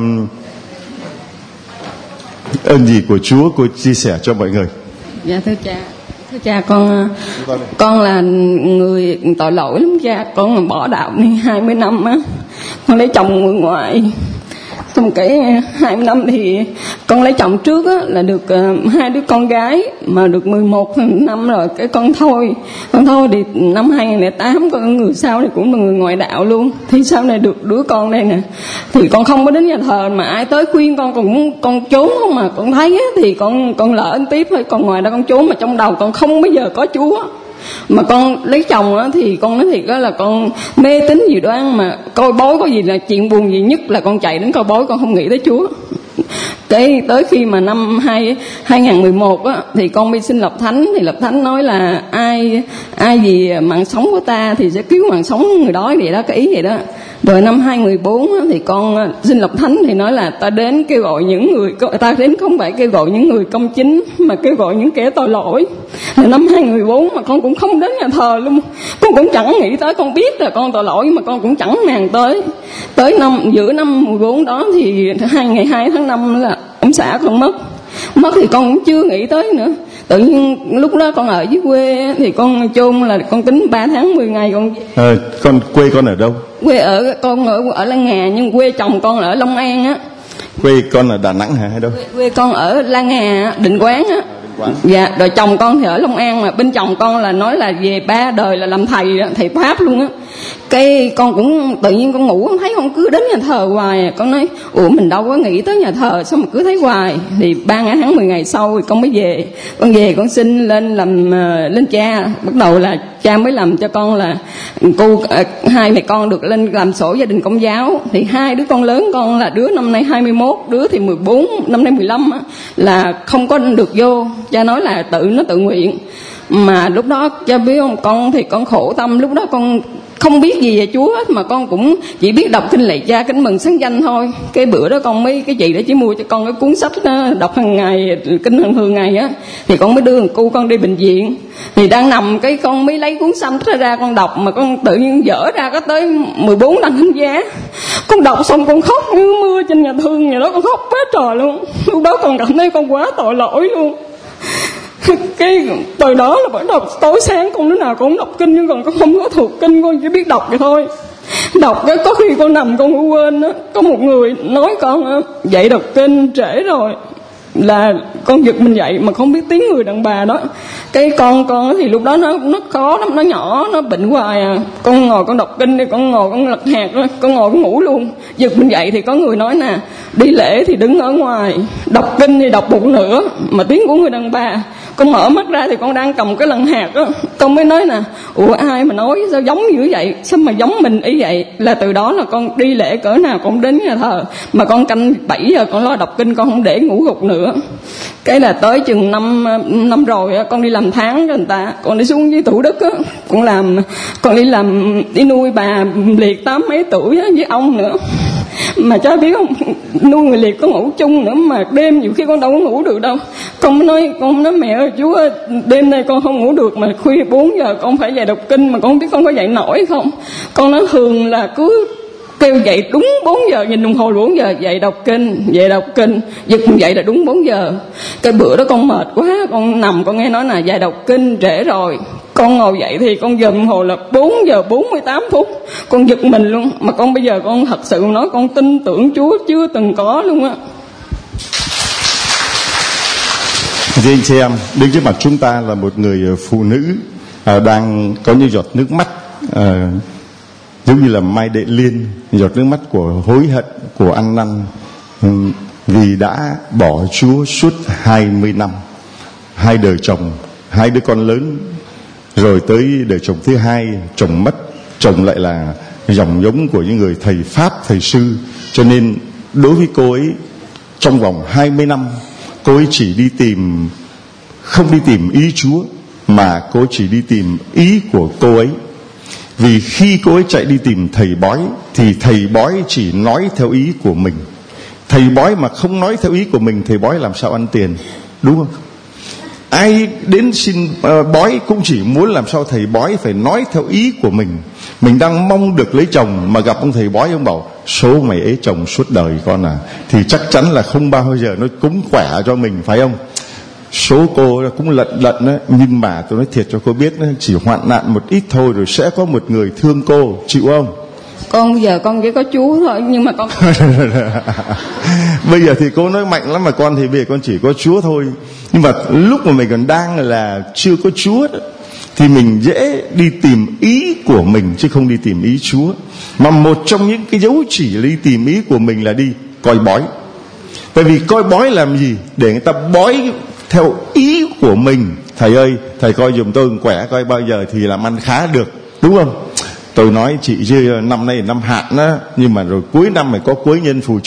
ơn gì của Chúa cô chia sẻ cho mọi người? Dạ thưa cha, con là người tội lỗi lắm cha. Con bỏ đạo đi 20 năm á, con lấy chồng người ngoại, xong cái 20 năm thì con lấy chồng trước á là được 2 đứa con gái, mà được 11 năm rồi cái con thôi thì năm 2008 con người sau thì cũng là người ngoại đạo luôn. Thì sau này được đứa con đây nè, thì con không có đến nhà thờ, mà ai tới khuyên con trốn không, mà con thấy á, thì con lỡ anh tiếp thôi, còn ngoài đó con trốn, mà trong đầu con không bao giờ có Chúa. Mà con lấy chồng á thì con nói thiệt đó là con mê tín dị đoan, mà coi bói có gì là chuyện buồn gì nhất là con chạy đến coi bói, con không nghĩ tới Chúa. Cái tới khi mà năm 2011 á, thì con đi xin Lộc Thánh, thì Lộc Thánh nói là ai vì mạng sống của ta thì sẽ cứu mạng sống người đó, vậy đó, cái ý vậy đó. Rồi năm 2014 á, thì con xin Lộc Thánh thì nói là ta đến kêu gọi những người, ta đến không phải kêu gọi những người công chính mà kêu gọi những kẻ tội lỗi. Là năm 2014 mà con cũng không đến nhà thờ luôn, con cũng chẳng nghĩ tới, con biết là con tội lỗi mà con cũng chẳng màng tới. Tới giữa năm 14 đó thì ngày 2 tháng 5 là ông xã con mất thì con cũng chưa nghĩ tới nữa. Tự nhiên lúc đó con ở dưới quê thì con chôn là con tính 3 tháng 10 ngày con con quê con ở đâu? Quê con ở Lan Hà, nhưng quê chồng con là ở Long An á. Quê con ở Đà Nẵng hả hay đâu? Quê con ở Lan Hà, Định Quán á. Dạ, rồi chồng con thì ở Long An, mà bên chồng con là nói là về 3 đời là làm thầy Pháp luôn á. Cái con cũng tự nhiên con ngủ, con thấy con cứ đến nhà thờ hoài. Con nói ủa mình đâu có nghĩ tới nhà thờ, sao mà cứ thấy hoài. Thì 3 tháng 10 ngày sau thì con mới về. Con về con xin lên làm lên cha. Bắt đầu là cha mới làm cho con là hai mẹ con được lên làm sổ gia đình Công giáo. Thì 2 đứa con lớn con là đứa năm nay 21, đứa thì 14, năm nay 15 á, là không có được vô. Cha nói là nó tự nguyện. Mà lúc đó cha biết không, con thì con khổ tâm, lúc đó con không biết gì về Chúa hết, mà con cũng chỉ biết đọc kinh lạy cha, kính mừng sáng danh thôi. Cái bữa đó con mới, cái chị đó chỉ mua cho con cái cuốn sách đó, đọc hàng ngày, kinh thường ngày á, thì con mới đưa thằng cu con đi bệnh viện. Thì đang nằm cái con mới lấy cuốn sách ra con đọc, mà con tự nhiên dở ra có tới 14 đăng thánh giá. Con đọc xong con khóc như mưa trên nhà thương vậy đó, con khóc quá trời luôn. Lúc đó con cảm thấy con quá tội lỗi luôn. Cái từ đó là bắt đầu tối sáng con lúc nào con cũng đọc kinh, nhưng còn con không có thuộc kinh, con chỉ biết đọc vậy thôi. Đọc cái có khi con nằm con cũng quên á. Có một người nói con dậy đọc kinh trễ rồi, là con giật mình dậy mà không biết tiếng người đàn bà đó. Cái con thì lúc đó nó khó lắm, nó nhỏ, nó bệnh hoài à. Con ngồi con đọc kinh thì con ngồi con lật hạt đó, con ngồi con ngủ luôn. Giật mình dậy thì có người nói nè, đi lễ thì đứng ở ngoài, đọc kinh thì đọc một nửa mà tiếng của người đàn bà. Con mở mắt ra thì con đang cầm cái lần hạt đó. Con mới nói nè, ủa ai mà nói sao giống dữ vậy, sao mà giống mình ý vậy. Là từ đó là con đi lễ cỡ nào con đến nhà thờ, mà con canh 7 giờ con lo đọc kinh, con không để ngủ gục nữa. Cái là tới chừng năm rồi con đi làm tháng cho người ta, con đi xuống dưới Thủ Đức á, con đi làm đi nuôi bà liệt 80 mấy tuổi á, với ông nữa. Mà cháu biết không, nuôi người liệt có ngủ chung nữa, mà đêm nhiều khi con đâu có ngủ được đâu. Con mới nói mẹ ơi chú ơi, đêm nay con không ngủ được, mà khuya 4 giờ con phải dậy đọc kinh, mà con không biết con có dậy nổi không. Con nói thường là cứ kêu dậy đúng 4 giờ, nhìn đồng hồ 4 giờ dậy đọc kinh, giật mình dậy là đúng 4 giờ. Cái bữa đó con mệt quá, con nằm con nghe nói là dậy đọc kinh trễ rồi. Con ngồi dậy thì con giờ đồng hồ là 4 giờ 48 phút. Con giật mình luôn. Mà con bây giờ con thật sự nói con tin tưởng Chúa chưa từng có luôn á. Thưa anh chị em, đứng trước mặt chúng ta là một người phụ nữ đang có những giọt nước mắt giống như là Mai Đệ Liên, giọt nước mắt của hối hận, của ăn năn, vì đã bỏ Chúa suốt 20 năm. 2 đời chồng, 2 đứa con lớn, rồi tới đời chồng thứ 2, chồng mất, chồng lại là dòng giống của những người thầy Pháp, thầy sư. Cho nên đối với cô ấy, trong vòng 20 năm, cô ấy chỉ đi tìm, không đi tìm ý Chúa, mà cô ấy chỉ đi tìm ý của cô ấy. Vì khi cô ấy chạy đi tìm thầy bói, thì thầy bói chỉ nói theo ý của mình. Thầy bói mà không nói theo ý của mình, thầy bói làm sao ăn tiền, đúng không? Ai đến xin bói cũng chỉ muốn làm sao thầy bói phải nói theo ý của mình. Mình đang mong được lấy chồng, mà gặp ông thầy bói, ông bảo số mày ế chồng suốt đời con à, thì chắc chắn là không bao giờ nó cúng khỏe cho mình, phải không? Số cô cũng lận đó, nhưng mà tôi nói thiệt cho cô biết, chỉ hoạn nạn một ít thôi, rồi sẽ có một người thương cô, chịu không? Con bây giờ con chỉ có Chúa thôi, nhưng mà con bây giờ thì cô nói mạnh lắm, mà con thì bây giờ con chỉ có Chúa thôi. Nhưng mà lúc mà mình còn đang là chưa có Chúa đó, thì mình dễ đi tìm ý của mình chứ không đi tìm ý Chúa. Mà một trong những cái dấu chỉ đi tìm ý của mình là đi coi bói. Tại vì coi bói làm gì? Để người ta bói theo ý của mình. Thầy ơi, thầy coi giùm tôi khỏe, coi bao giờ thì làm ăn khá được, đúng không? Tôi nói chị chứ năm nay năm hạn á, nhưng mà rồi cuối năm phải có cuối nhân phù trợ,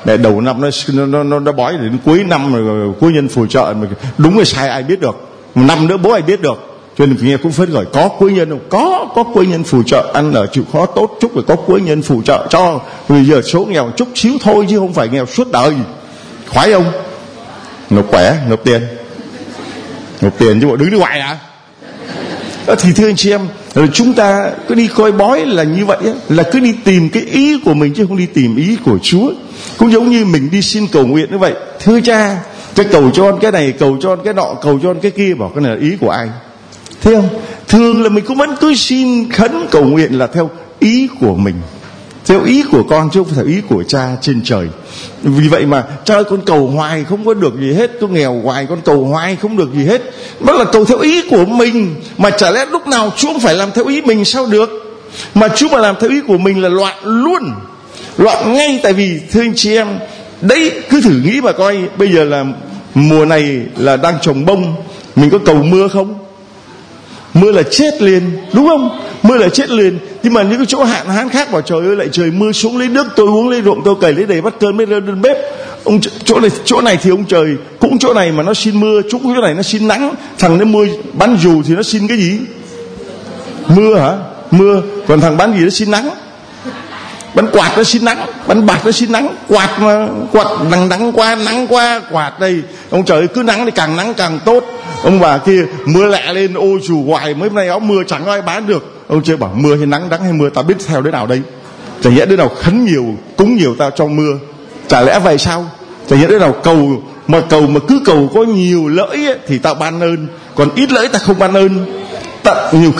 để đầu năm nó bói đến cuối năm rồi cuối nhân phù trợ, mà đúng hay sai ai biết được, một năm nữa bố ai biết được. Cho nên nghe cũng phấn khởi, có cuối nhân không? Có cuối nhân phù trợ, ăn ở chịu khó tốt chúc rồi có cuối nhân phù trợ cho. Bây giờ số nghèo chút xíu thôi chứ không phải nghèo suốt đời. Khoái không? Nộp khỏe, nộp tiền chứ bộ đứng đi ngoài à? Thì thưa anh chị em, chúng ta cứ đi coi bói là như vậy á, là cứ đi tìm cái ý của mình chứ không đi tìm ý của Chúa. Cũng giống như mình đi xin cầu nguyện như vậy, thưa cha, cho cầu cho cái này, cầu cho cái nọ, cầu cho cái kia, bảo cái này là ý của ai? Thấy không? Thường là mình cũng vẫn cứ xin khấn cầu nguyện là theo ý của mình, theo ý của con chứ không phải ý của cha trên trời. Vì vậy mà cha ơi, con cầu hoài không có được gì hết, tôi nghèo hoài con cầu hoài không được gì hết. Đó là cầu theo ý của mình, mà chả lẽ lúc nào Chúa phải làm theo ý mình sao được? Mà Chúa mà làm theo ý của mình là loạn luôn, loạn ngay. Tại vì thưa anh chị em, đấy, cứ thử nghĩ mà coi, bây giờ là mùa này là đang trồng bông, mình có cầu mưa không? Mưa là chết liền, đúng không? Mưa là chết liền. Nhưng mà những cái chỗ hạn hán khác bảo trời ơi lại trời mưa xuống lấy nước tôi uống, lấy ruộng tôi cày, lấy đầy bát cơm, lấy lên bếp. Chỗ này thì ông trời cũng chỗ này mà nó xin mưa, chỗ này nó xin nắng. Thằng nó mưa bán dù thì nó xin cái gì? Mưa hả? Mưa. Còn thằng bán gì nó xin nắng? Bán quạt nó xin nắng, bán bạc nó xin nắng. Quạt mà quạt nắng qua quạt đây. Ông trời ơi, cứ nắng thì càng nắng càng tốt. Ông bà kia mưa lẹ lên ôi chủ hoài, mấy hôm nay áo mưa chẳng có ai bán được. Ông chơi bảo mưa hay nắng hay mưa, ta biết theo đứa nào đây? Chả nhẽ đứa nào khấn nhiều cúng nhiều tao cho mưa, chả lẽ vậy sao? Chả nhẽ đứa nào cầu mà cứ cầu có nhiều lợi ấy, thì tao ban ơn, còn ít lợi ta không ban ơn. Nhiều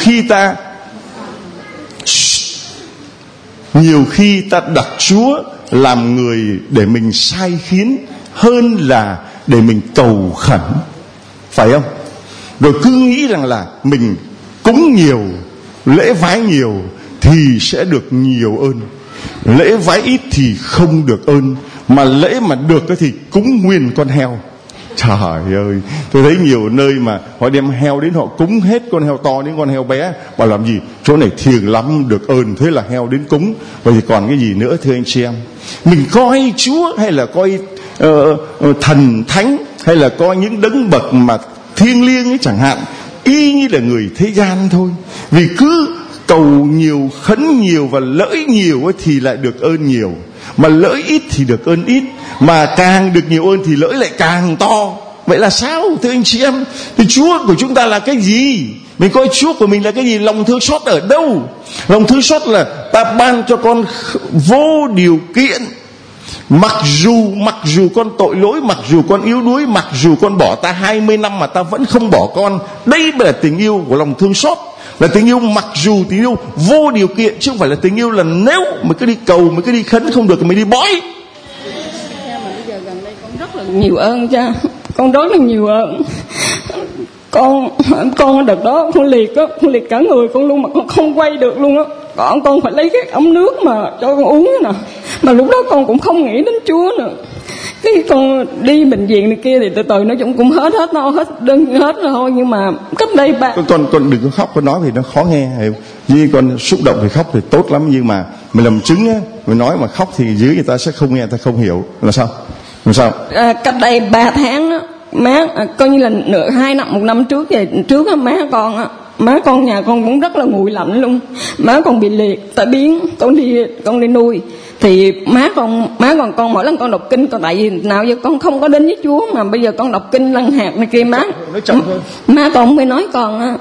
khi ta đặt Chúa làm người để mình sai khiến hơn là để mình cầu khẩn, phải không? Rồi cứ nghĩ rằng là mình cúng nhiều, lễ vái nhiều thì sẽ được nhiều ơn, lễ vái ít thì không được ơn, mà lễ mà được thì cúng nguyên con heo. Trời ơi, tôi thấy nhiều nơi mà họ đem heo đến họ cúng hết con heo to đến con heo bé, bảo làm gì? Chỗ này thiền lắm được ơn, thế là heo đến cúng. Vậy thì còn cái gì nữa thưa anh chị em? Mình coi Chúa hay là coi thần thánh, hay là coi những đấng bậc mà thiêng liêng ấy chẳng hạn, y như là người thế gian thôi. Vì cứ cầu nhiều, khấn nhiều và lợi nhiều ấy thì lại được ơn nhiều, mà lợi ít thì được ơn ít, mà càng được nhiều ơn thì lợi lại càng to. Vậy là sao thưa anh chị em? Thì Chúa của chúng ta là cái gì? Mình coi Chúa của mình là cái gì? Lòng thương xót ở đâu? Lòng thương xót là ta ban cho con vô điều kiện. Mặc dù con tội lỗi, mặc dù con yếu đuối, mặc dù con bỏ ta 20 năm mà ta vẫn không bỏ con. Đây mới là tình yêu của lòng thương xót. Là tình yêu mặc dù, tình yêu vô điều kiện, chứ không phải là tình yêu là nếu mà cứ đi cầu, mà cứ đi khấn không được thì mày đi bói. Cha mà bây giờ gần đây con rất là nhiều ơn cha, con rất là nhiều ơn. Con đợt đó con liệt cả người con luôn, mà con không quay được luôn á. Con phải lấy cái ống nước mà cho con uống nè, mà lúc đó con cũng không nghĩ đến Chúa nữa. Cái con đi bệnh viện này kia thì từ từ nó cũng hết rồi thôi. Nhưng mà cách đây con đừng có khóc, con nói vì nó khó nghe, hiểu? Vì con xúc động thì khóc thì tốt lắm, nhưng mà mình làm chứng á, mình nói mà khóc thì dưới người ta sẽ không nghe, người ta không hiểu là sao? Cách đây 3 tháng á, má coi như là nửa 2 năm, 1 năm trước về trước á, má con nhà con cũng rất là nguội lạnh luôn. Má con bị liệt tai biến, con đi nuôi thì má con mỗi lần con đọc kinh, còn tại vì nào giờ con không có đến với Chúa, mà bây giờ con đọc kinh lăn hạt này kia, má con mới nói con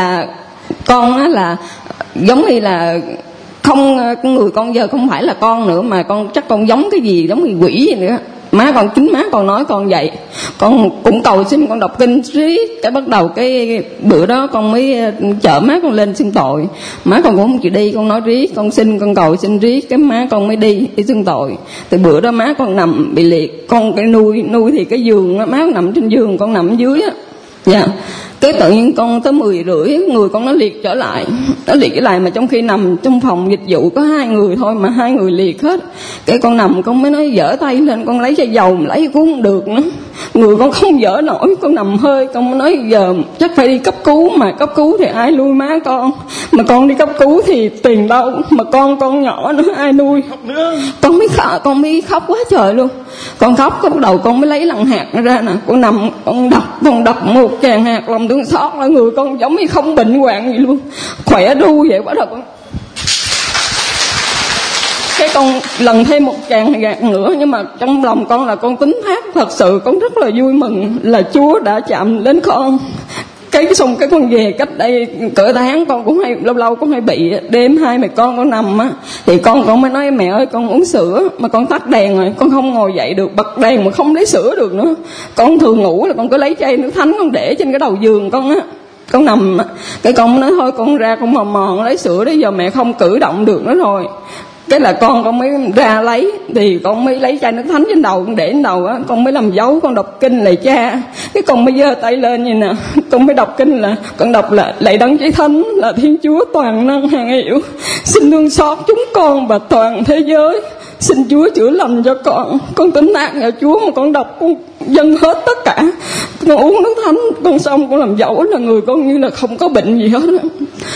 là giống như là không, người con giờ không phải là con nữa, mà con chắc con giống cái gì, giống như quỷ gì nữa. Chính má con nói con vậy. Con cũng cầu xin, con đọc kinh riết, cái bắt đầu cái bữa đó con mới chở má con lên xin tội. Má con cũng không chịu đi, con nói riết, con cầu xin riết, cái má con mới đi xin tội. Từ bữa đó má con nằm bị liệt, con cái nuôi thì cái giường má con nằm trên giường, con nằm dưới á, Dạ. Cái tự nhiên con tới 10:30 người con nó liệt trở lại, mà trong khi nằm trong phòng dịch vụ có 2 người thôi mà 2 người liệt hết. Cái con nằm con mới nói giở tay lên, con lấy chai dầu lấy cũng không được nữa, người con không dở nổi, con nằm hơi. Con mới nói giờ chắc phải đi cấp cứu, mà cấp cứu thì ai nuôi má con, mà con đi cấp cứu thì tiền đâu, mà con nhỏ nữa ai nuôi. Con mới khóc quá trời luôn. Con khóc cái bắt đầu con mới lấy lằng hạt ra nè, con nằm con đọc một tràng hạt lòng thương xót là người con giống như không bệnh hoạn gì luôn, khỏe ru vậy. Bắt đầu con lần thêm một tràng hạt nữa, nhưng mà trong lòng con là con tính thác thật sự, con rất là vui mừng là Chúa đã chạm đến con. Xong cái con về cách đây cỡ tháng, con cũng hay lâu cũng hay bị đêm hai mẹ con nằm á, thì con mới nói mẹ ơi con uống sữa, mà con tắt đèn rồi con không ngồi dậy được, bật đèn mà không lấy sữa được nữa. Con thường ngủ là con cứ lấy chai nước thánh con để trên cái đầu giường con á, con nằm cái con nói thôi con ra con mò lấy sữa đấy, giờ mẹ không cử động được nữa rồi. Cái là con mới ra lấy, thì con mới lấy chai nước thánh trên đầu, con để trên đầu á, con mới làm dấu, con đọc kinh lạy Cha. Cái con mới giơ tay lên như nè, con mới đọc kinh là con đọc là lạy Đấng Chí Thánh là Thiên Chúa toàn năng hằng hiểu, xin thương xót chúng con và toàn thế giới, xin Chúa chữa lành cho con tính ác nhờ Chúa, mà con đọc con dâng hết tất cả, con uống nước thánh, con xong con làm dấu là người con như là không có bệnh gì hết á.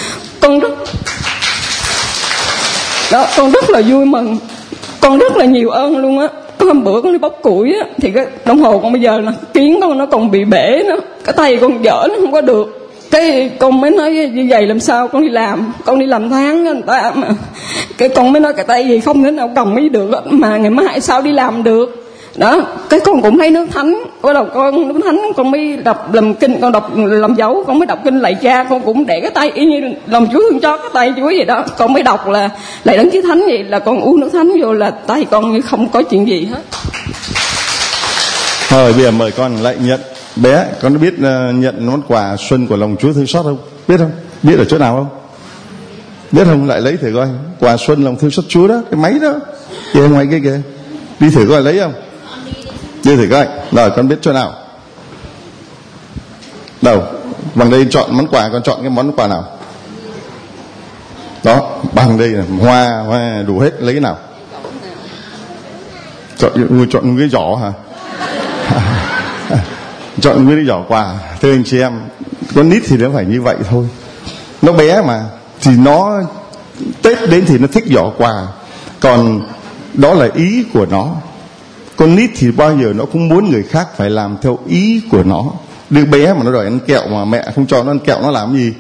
Con rất là vui mừng, con rất là nhiều ơn luôn á. Hôm bữa con đi bóc củi á, thì cái đồng hồ con bây giờ là kiến con nó còn bị bể nữa, cái tay con dở nó không có được. Cái con mới nói như vậy làm sao con đi làm tháng người ta mà. Cái con mới nói cái tay gì không thể nào cầm mới được, mà ngày mai sao đi làm được. Đó, cái con cũng lấy nước thánh, bắt đầu con nước thánh con mới đọc làm kinh, con đọc làm dấu, con mới đọc kinh lạy Cha, con cũng để cái tay y như lòng Chúa thương cho cái tay Chúa vậy đó. Con mới đọc là lạy Đấng Chí Thánh vậy, là con uống nước thánh vô là tay con như không có chuyện gì hết. Thôi bây giờ mời con lại nhận. Bé, con có biết nhận món quà xuân của lòng Chúa thương xót không? Biết không? Biết ở chỗ nào không? Biết không? Lại lấy thử coi. Quà xuân lòng thương xót Chúa đó, cái máy đó kìa ngoài kia kìa, đi thử coi lấy không? Đi thử coi. Rồi con biết chỗ nào? Đâu? Bằng đây chọn món quà, con chọn cái món quà nào? Đó, bằng đây này, hoa đủ hết, lấy cái nào? Chọn cái giỏ hả? Chọn cái giỏ quà. Thưa anh chị em, con nít thì nó phải như vậy thôi. Nó bé mà, thì nó Tết đến thì nó thích giỏ quà, còn đó là ý của nó. Con nít thì bao giờ nó cũng muốn người khác phải làm theo ý của nó. Đứa bé mà nó đòi ăn kẹo mà mẹ không cho nó ăn kẹo, nó làm gì?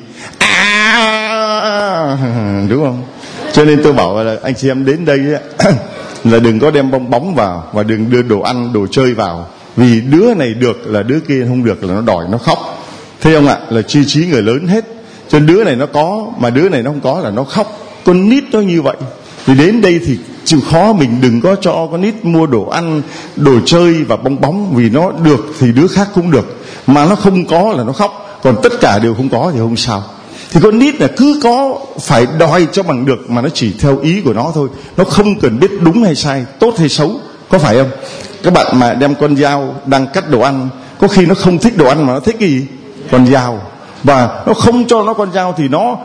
Đúng không? Cho nên tôi bảo là anh chị em đến đây là đừng có đem bong bóng vào, và đừng đưa đồ ăn, đồ chơi vào. Vì đứa này được là đứa kia không được, là nó đòi, nó khóc. Thấy không ạ? Là chi trí người lớn hết. Cho nên đứa này nó có mà đứa này nó không có là nó khóc. Con nít nó như vậy. Thì đến đây thì chịu khó mình đừng có cho con nít mua đồ ăn, đồ chơi và bong bóng. Vì nó được thì đứa khác cũng được, mà nó không có là nó khóc. Còn tất cả đều không có thì không sao. Thì con nít là cứ có phải đòi cho bằng được, mà nó chỉ theo ý của nó thôi. Nó không cần biết đúng hay sai, tốt hay xấu. Có phải không? Các bạn mà đem con dao đang cắt đồ ăn, có khi nó không thích đồ ăn mà nó thích cái gì? Con dao. Và nó không cho nó con dao thì nó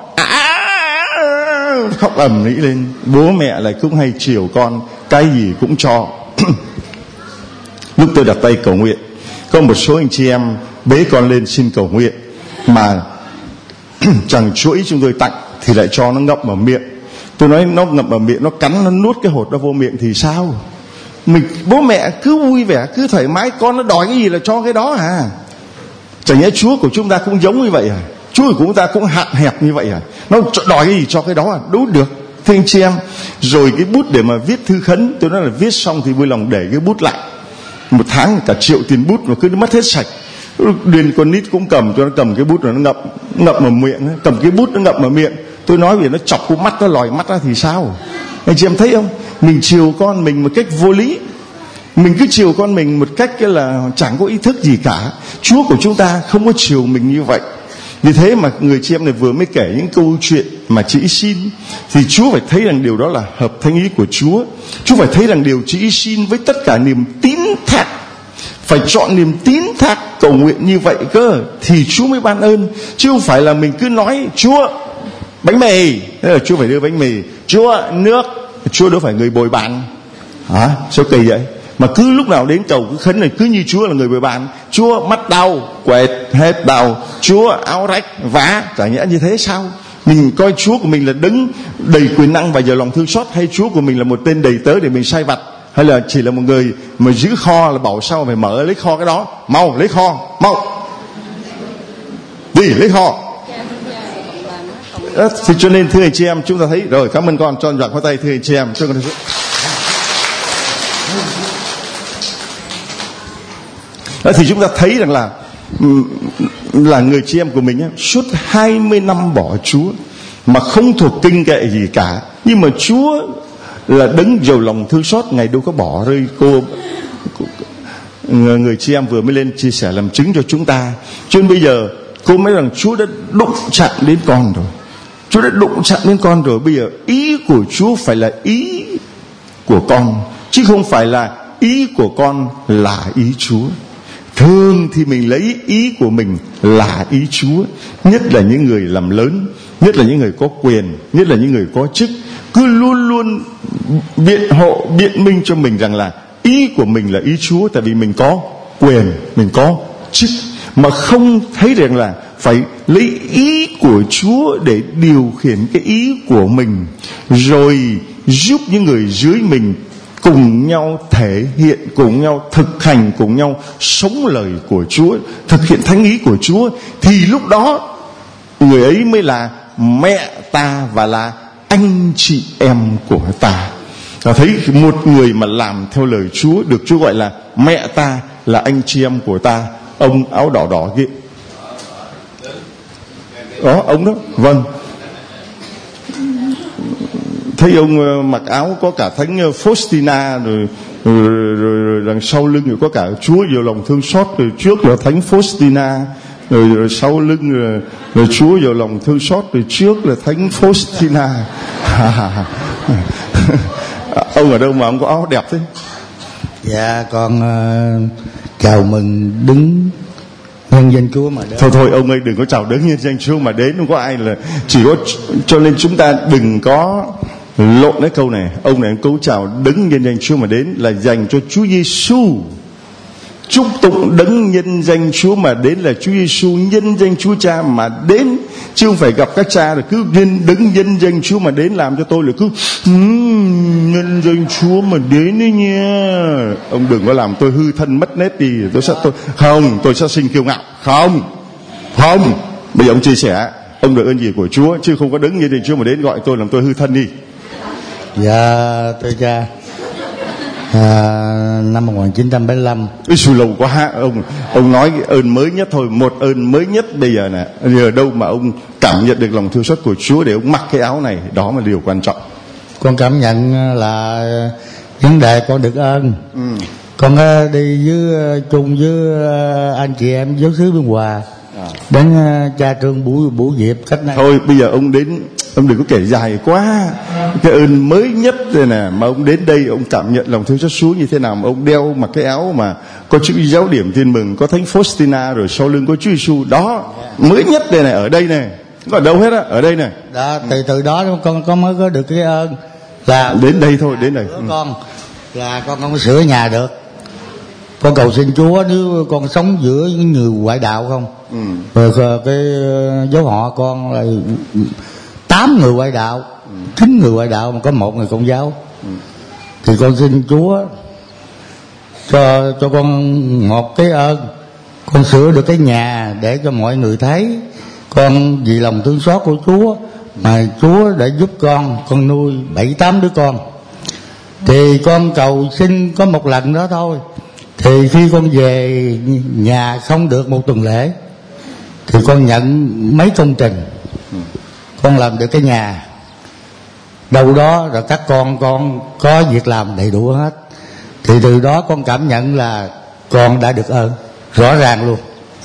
khóc ầm ĩ lên. Bố mẹ lại cũng hay chiều con, cái gì cũng cho. Lúc tôi đặt tay cầu nguyện, có một số anh chị em bế con lên xin cầu nguyện, mà chẳng chuỗi chúng tôi tặng thì lại cho nó ngậm vào miệng. Tôi nói nó ngậm vào miệng, nó cắn, nó nuốt cái hột đó vô miệng thì sao? Mình bố mẹ cứ vui vẻ, cứ thoải mái, con nó đòi cái gì là cho cái đó à? Chẳng nhẽ Chúa của chúng ta cũng giống như vậy à? Chúa của chúng ta cũng hạn hẹp như vậy à? Nó đòi cái gì cho cái đó à? Đâu được. Thưa anh chị em, rồi cái bút để mà viết thư khấn, tôi nói là viết xong thì vui lòng để cái bút lại. Một tháng cả triệu tiền bút mà cứ mất hết sạch. Điền con nít cũng cầm, cho nó cầm cái bút rồi nó ngậm vào miệng, cầm cái bút nó ngậm vào miệng. Tôi nói vì nó chọc cái mắt, nó lòi mắt ra thì sao? Anh chị em thấy không? Mình chiều con mình một cách vô lý, mình cứ chiều con mình một cách là chẳng có ý thức gì cả. Chúa của chúng ta không có chiều mình như vậy. Vì thế mà người chị em này vừa mới kể những câu chuyện mà chị xin, thì Chúa phải thấy rằng điều đó là hợp thánh ý của Chúa. Chúa phải thấy rằng điều chị xin với tất cả niềm tín thác, phải chọn niềm tín thác cầu nguyện như vậy cơ, thì Chúa mới ban ơn. Chứ không phải là mình cứ nói Chúa bánh mì, thế là Chúa phải đưa bánh mì, Chúa nước, Chúa đâu phải người bồi bàn hả? Sao kỳ vậy? Mà cứ lúc nào đến cầu cứ khấn này cứ như Chúa là người bồi bàn. Chúa mắt đau quẹt hết đau, Chúa áo rách vá, chả nhẽ như thế sao? Mình coi Chúa của mình là đấng đầy quyền năng và giàu lòng thương xót, hay Chúa của mình là một tên đầy tớ để mình sai vặt, hay là chỉ là một người mà giữ kho, là bảo sao phải mở lấy kho cái đó, mau lấy kho, mau đi lấy kho. Thì cho nên thưa anh chị em, chúng ta thấy rồi, cảm ơn con cho đoạn khoa tay. Thưa anh chị em, cho con đó, thì chúng ta thấy rằng là người chị em của mình ấy, suốt 20 năm bỏ Chúa mà không thuộc kinh kệ gì cả, nhưng mà Chúa là đấng giàu lòng thương xót, Ngài đâu có bỏ rơi cô. Người chị em vừa mới lên chia sẻ làm chứng cho chúng ta. Cho nên bây giờ cô mới rằng Chúa đã đụng chạm đến con rồi, Chúa đã đụng chạm đến con rồi. Bây giờ ý của Chúa phải là ý của con, chứ không phải là ý của con là ý Chúa. Thường thì mình lấy ý của mình là ý Chúa, nhất là những người làm lớn, nhất là những người có quyền, nhất là những người có chức, cứ luôn luôn biện hộ, biện minh cho mình rằng là ý của mình là ý Chúa, tại vì mình có quyền, mình có chức, mà không thấy rằng là phải lấy ý của Chúa để điều khiển cái ý của mình, rồi giúp những người dưới mình cùng nhau thể hiện, cùng nhau thực hành, cùng nhau sống lời của Chúa, thực hiện thánh ý của Chúa. Thì lúc đó người ấy mới là mẹ ta và là anh chị em của ta. Ta thấy một người mà làm theo lời Chúa được Chúa gọi là mẹ ta, là anh chị em của ta. Ông áo đỏ đỏ kia đó, ông đó, vâng. Thấy ông mặc áo có cả thánh Faustina, rồi đằng sau lưng rồi có cả Chúa giàu lòng thương xót, rồi trước là thánh Faustina, rồi sau lưng rồi Chúa giàu lòng thương xót, rồi trước là thánh Faustina. Ông ở đâu mà ông có áo đẹp thế? Dạ con chào mừng đứng nhân danh Chúa mà đến. Thôi ông ơi, đừng có chào đấng nhân danh Chúa mà đến, không có ai là chỉ có. Cho nên chúng ta đừng có lộn cái câu này. Ông này câu chào đấng nhân danh Chúa mà đến là dành cho Chúa Giêsu. Chúc tụng đấng nhân danh Chúa mà đến là Chúa Giêsu nhân danh Chúa Cha mà đến, chứ không phải gặp các cha rồi cứ đấng nhân danh Chúa mà đến, làm cho tôi là cứ nhân danh Chúa mà đến đấy nha. Ông đừng có làm tôi hư thân mất nét đi. Tôi sẽ sinh kiêu ngạo. Không. Bây giờ ông chia sẻ ông được ơn gì của Chúa, chứ không có đấng nhân danh Chúa mà đến gọi tôi làm tôi hư thân đi. Dạ thưa cha, năm 1975. Xù lâu quá. Ông nói cái ơn mới nhất thôi, một ơn mới nhất bây giờ nè. Giờ đâu mà ông cảm nhận được lòng thương xót của Chúa để ông mặc cái áo này, đó là điều quan trọng. Con cảm nhận là vấn đề con được ơn. Con đi chung với anh chị em giáo xứ Biên Hòa đến cha trường Bủ Diệp cách này. Thôi bây giờ ông đến, ông đừng có kể dài quá. Cái ơn mới nhất đây nè, mà ông đến đây ông cảm nhận lòng thương xót Chúa như thế nào, mà ông đeo mặc cái áo mà có chữ giáo điểm tin mừng, có thánh Faustina, rồi sau lưng có Chúa Giêsu đó. Mới nhất đây này, ở đây này, có ở đâu hết á, ở đây này đó. Từ đó con mới có được cái ơn là đến đây thôi, đến đây. Con là con không có sửa nhà được. Con cầu xin Chúa, nếu con sống giữa những người ngoại đạo không, rồi cái dấu họ con là 8 người ngoại đạo, 9 người ngoại đạo mà có 1 người Công giáo, thì con xin Chúa cho con một cái ơn, con sửa được cái nhà để cho mọi người thấy con vì lòng thương xót của Chúa mà Chúa đã giúp con nuôi 7-8 đứa con. Thì con cầu xin có một lần đó thôi. Thì khi con về nhà không được một tuần lễ thì con nhận mấy công trình, con làm được cái nhà đâu đó, rồi các con có việc làm đầy đủ hết. Thì từ đó con cảm nhận là con đã được ơn rõ ràng luôn.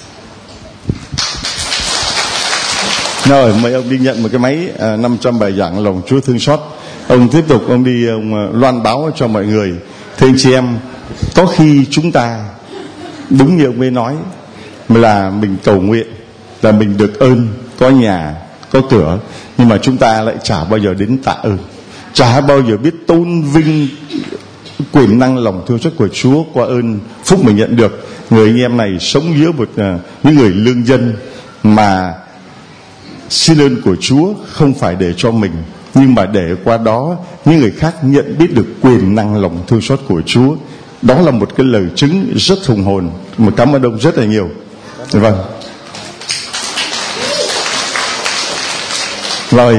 Rồi mời ông đi nhận một cái máy 500 bài giảng lòng Chúa thương xót. Ông tiếp tục ông đi, ông loan báo cho mọi người. Thưa anh chị em, có khi chúng ta Đúng như ông ấy nói, là mình cầu nguyện là mình được ơn, có nhà, có cửa, nhưng mà chúng ta lại chả bao giờ đến tạ ơn, chả bao giờ biết tôn vinh quyền năng lòng thương xót của Chúa qua ơn phúc mình nhận được. Người anh em này sống giữa những người lương dân mà xin ơn của Chúa không phải để cho mình, nhưng mà để qua đó những người khác nhận biết được quyền năng lòng thương xót của Chúa. Đó là một cái lời chứng rất hùng hồn. Một cảm ơn ông rất là nhiều. Vâng. Rồi,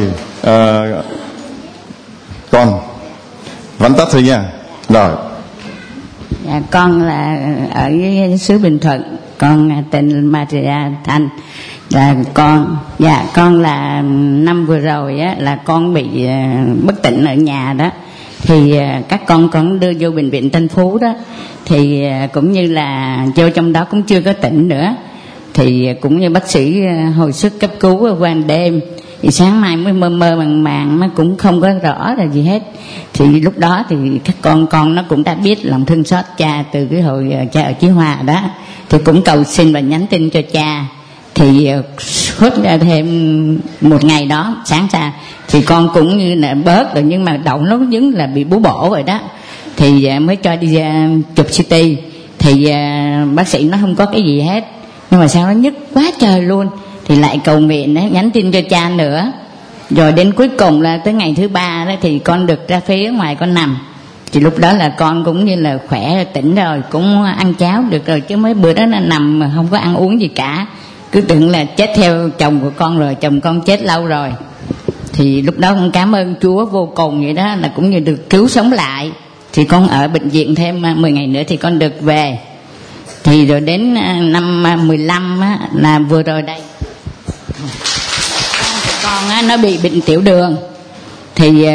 con vắn tắt thôi nha. Rồi. Dạ, con là ở xứ Bình Thuận, con tên Maria Thanh. Là con là năm vừa rồi á, là con bị bất tỉnh ở nhà đó, thì các con còn đưa vô bệnh viện Tân Phú đó, thì cũng như là vô trong đó cũng chưa có tỉnh nữa, thì cũng như bác sĩ hồi sức cấp cứu ở ban đêm, thì sáng mai mới mơ mơ màng màng, nó cũng không có rõ là gì hết. Thì lúc đó thì các con nó cũng đã biết lòng thương xót cha từ cái hồi cha ở Chí Hòa đó, thì cũng cầu xin và nhắn tin cho cha. Thì suốt thêm một ngày đó sáng ra thì con cũng như là bớt rồi, nhưng mà đậu nó giống là bị bú bổ rồi đó, thì mới cho đi chụp CT. Thì bác sĩ nó không có cái gì hết, nhưng mà sao nó nhức quá trời luôn, thì lại cầu nguyện đó, nhắn tin cho cha nữa. Rồi đến cuối cùng là tới ngày thứ 3 đó thì con được ra phía ngoài con nằm. Thì lúc đó là con cũng như là khỏe tỉnh rồi, cũng ăn cháo được rồi, chứ mấy bữa đó là nằm mà không có ăn uống gì cả, cứ tưởng là chết theo chồng của con rồi, chồng con chết lâu rồi. Thì lúc đó con cảm ơn Chúa vô cùng vậy đó, là cũng như được cứu sống lại. Thì con ở bệnh viện thêm 10 ngày nữa thì con được về. Thì rồi đến năm 15 á, là vừa rồi đây, con á, nó bị bệnh tiểu đường. Thì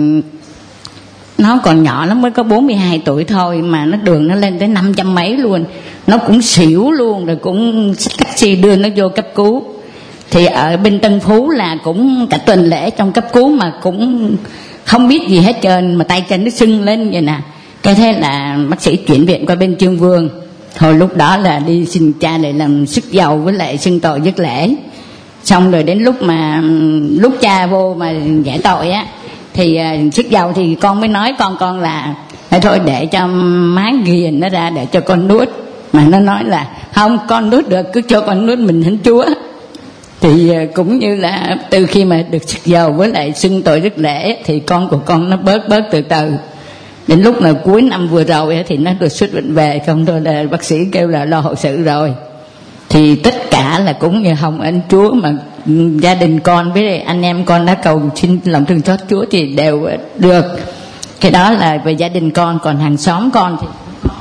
nó còn nhỏ, nó mới có 42 tuổi thôi mà nó đường nó lên tới 500 mấy luôn, nó cũng xỉu luôn, rồi cũng taxi đưa nó vô cấp cứu. Thì ở bên Tân Phú là cũng cả tuần lễ trong cấp cứu mà cũng không biết gì hết trơn, mà tay chân nó sưng lên vậy nè. Cái thế là bác sĩ chuyển viện qua bên Trương Vương. Hồi lúc đó là đi xin cha để làm sức dầu với lại xưng tội dứt lễ. Xong rồi đến lúc cha vô mà giải tội á, thì sức dầu thì con mới nói con là thôi để cho má nghiền nó ra để cho con nuốt. Mà nó nói là không, con nuốt được, cứ cho con nuốt mình thánh Chúa. Thì cũng như là từ khi mà được sức dầu với lại xưng tội dứt lễ thì con của con nó bớt từ từ. Đến lúc mà cuối năm vừa rồi thì nó được xuất viện về, không thôi là bác sĩ kêu là lo hậu sự rồi. Thì tất cả là cũng như hồng ân Chúa, mà gia đình con với anh em con đã cầu xin lòng thương xót Chúa thì đều được. Cái đó là về gia đình con, còn hàng xóm con thì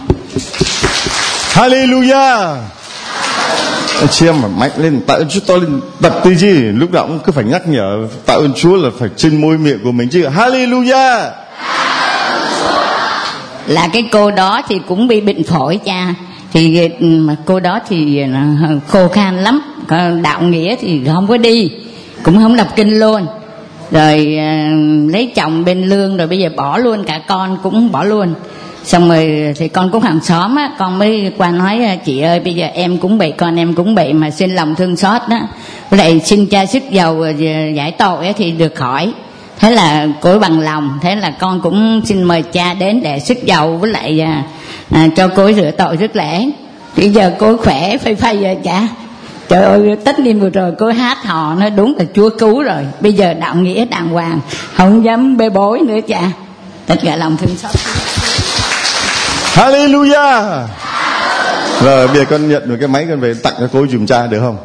Hallelujah. Chị em mà mạnh lên, tạ ơn Chúa to lên, tập tư chi, lúc nào cũng cứ phải nhắc nhở tạ ơn Chúa là phải trên môi miệng của mình chứ. Hallelujah. Là cái cô đó thì cũng bị bệnh phổi cha, thì mà cô đó thì khô khan lắm, đạo nghĩa thì không có đi, cũng không đọc kinh luôn. Rồi lấy chồng bên Lương rồi bây giờ bỏ luôn, cả con cũng bỏ luôn. Xong rồi thì con cũng hàng xóm á, con mới qua nói chị ơi bây giờ em cũng bị, con em cũng bị mà xin lòng thương xót đó, với lại xin cha sức dầu giải tội á, thì được khỏi. Thế là cô bằng lòng, thế là con cũng xin mời cha đến để sức dầu với lại cho cô rửa tội rước lễ. Bây giờ cô khỏe phây phây rồi cha. Trời ơi, tất niên vừa rồi cô hát hò nó đúng là Chúa cứu rồi. Bây giờ đạo nghĩa đàng hoàng, không dám bê bối nữa cha. Tất cả lòng thương xót. Hallelujah. Rồi bây giờ con nhận được cái máy con về tặng cho cô dùm cha được không?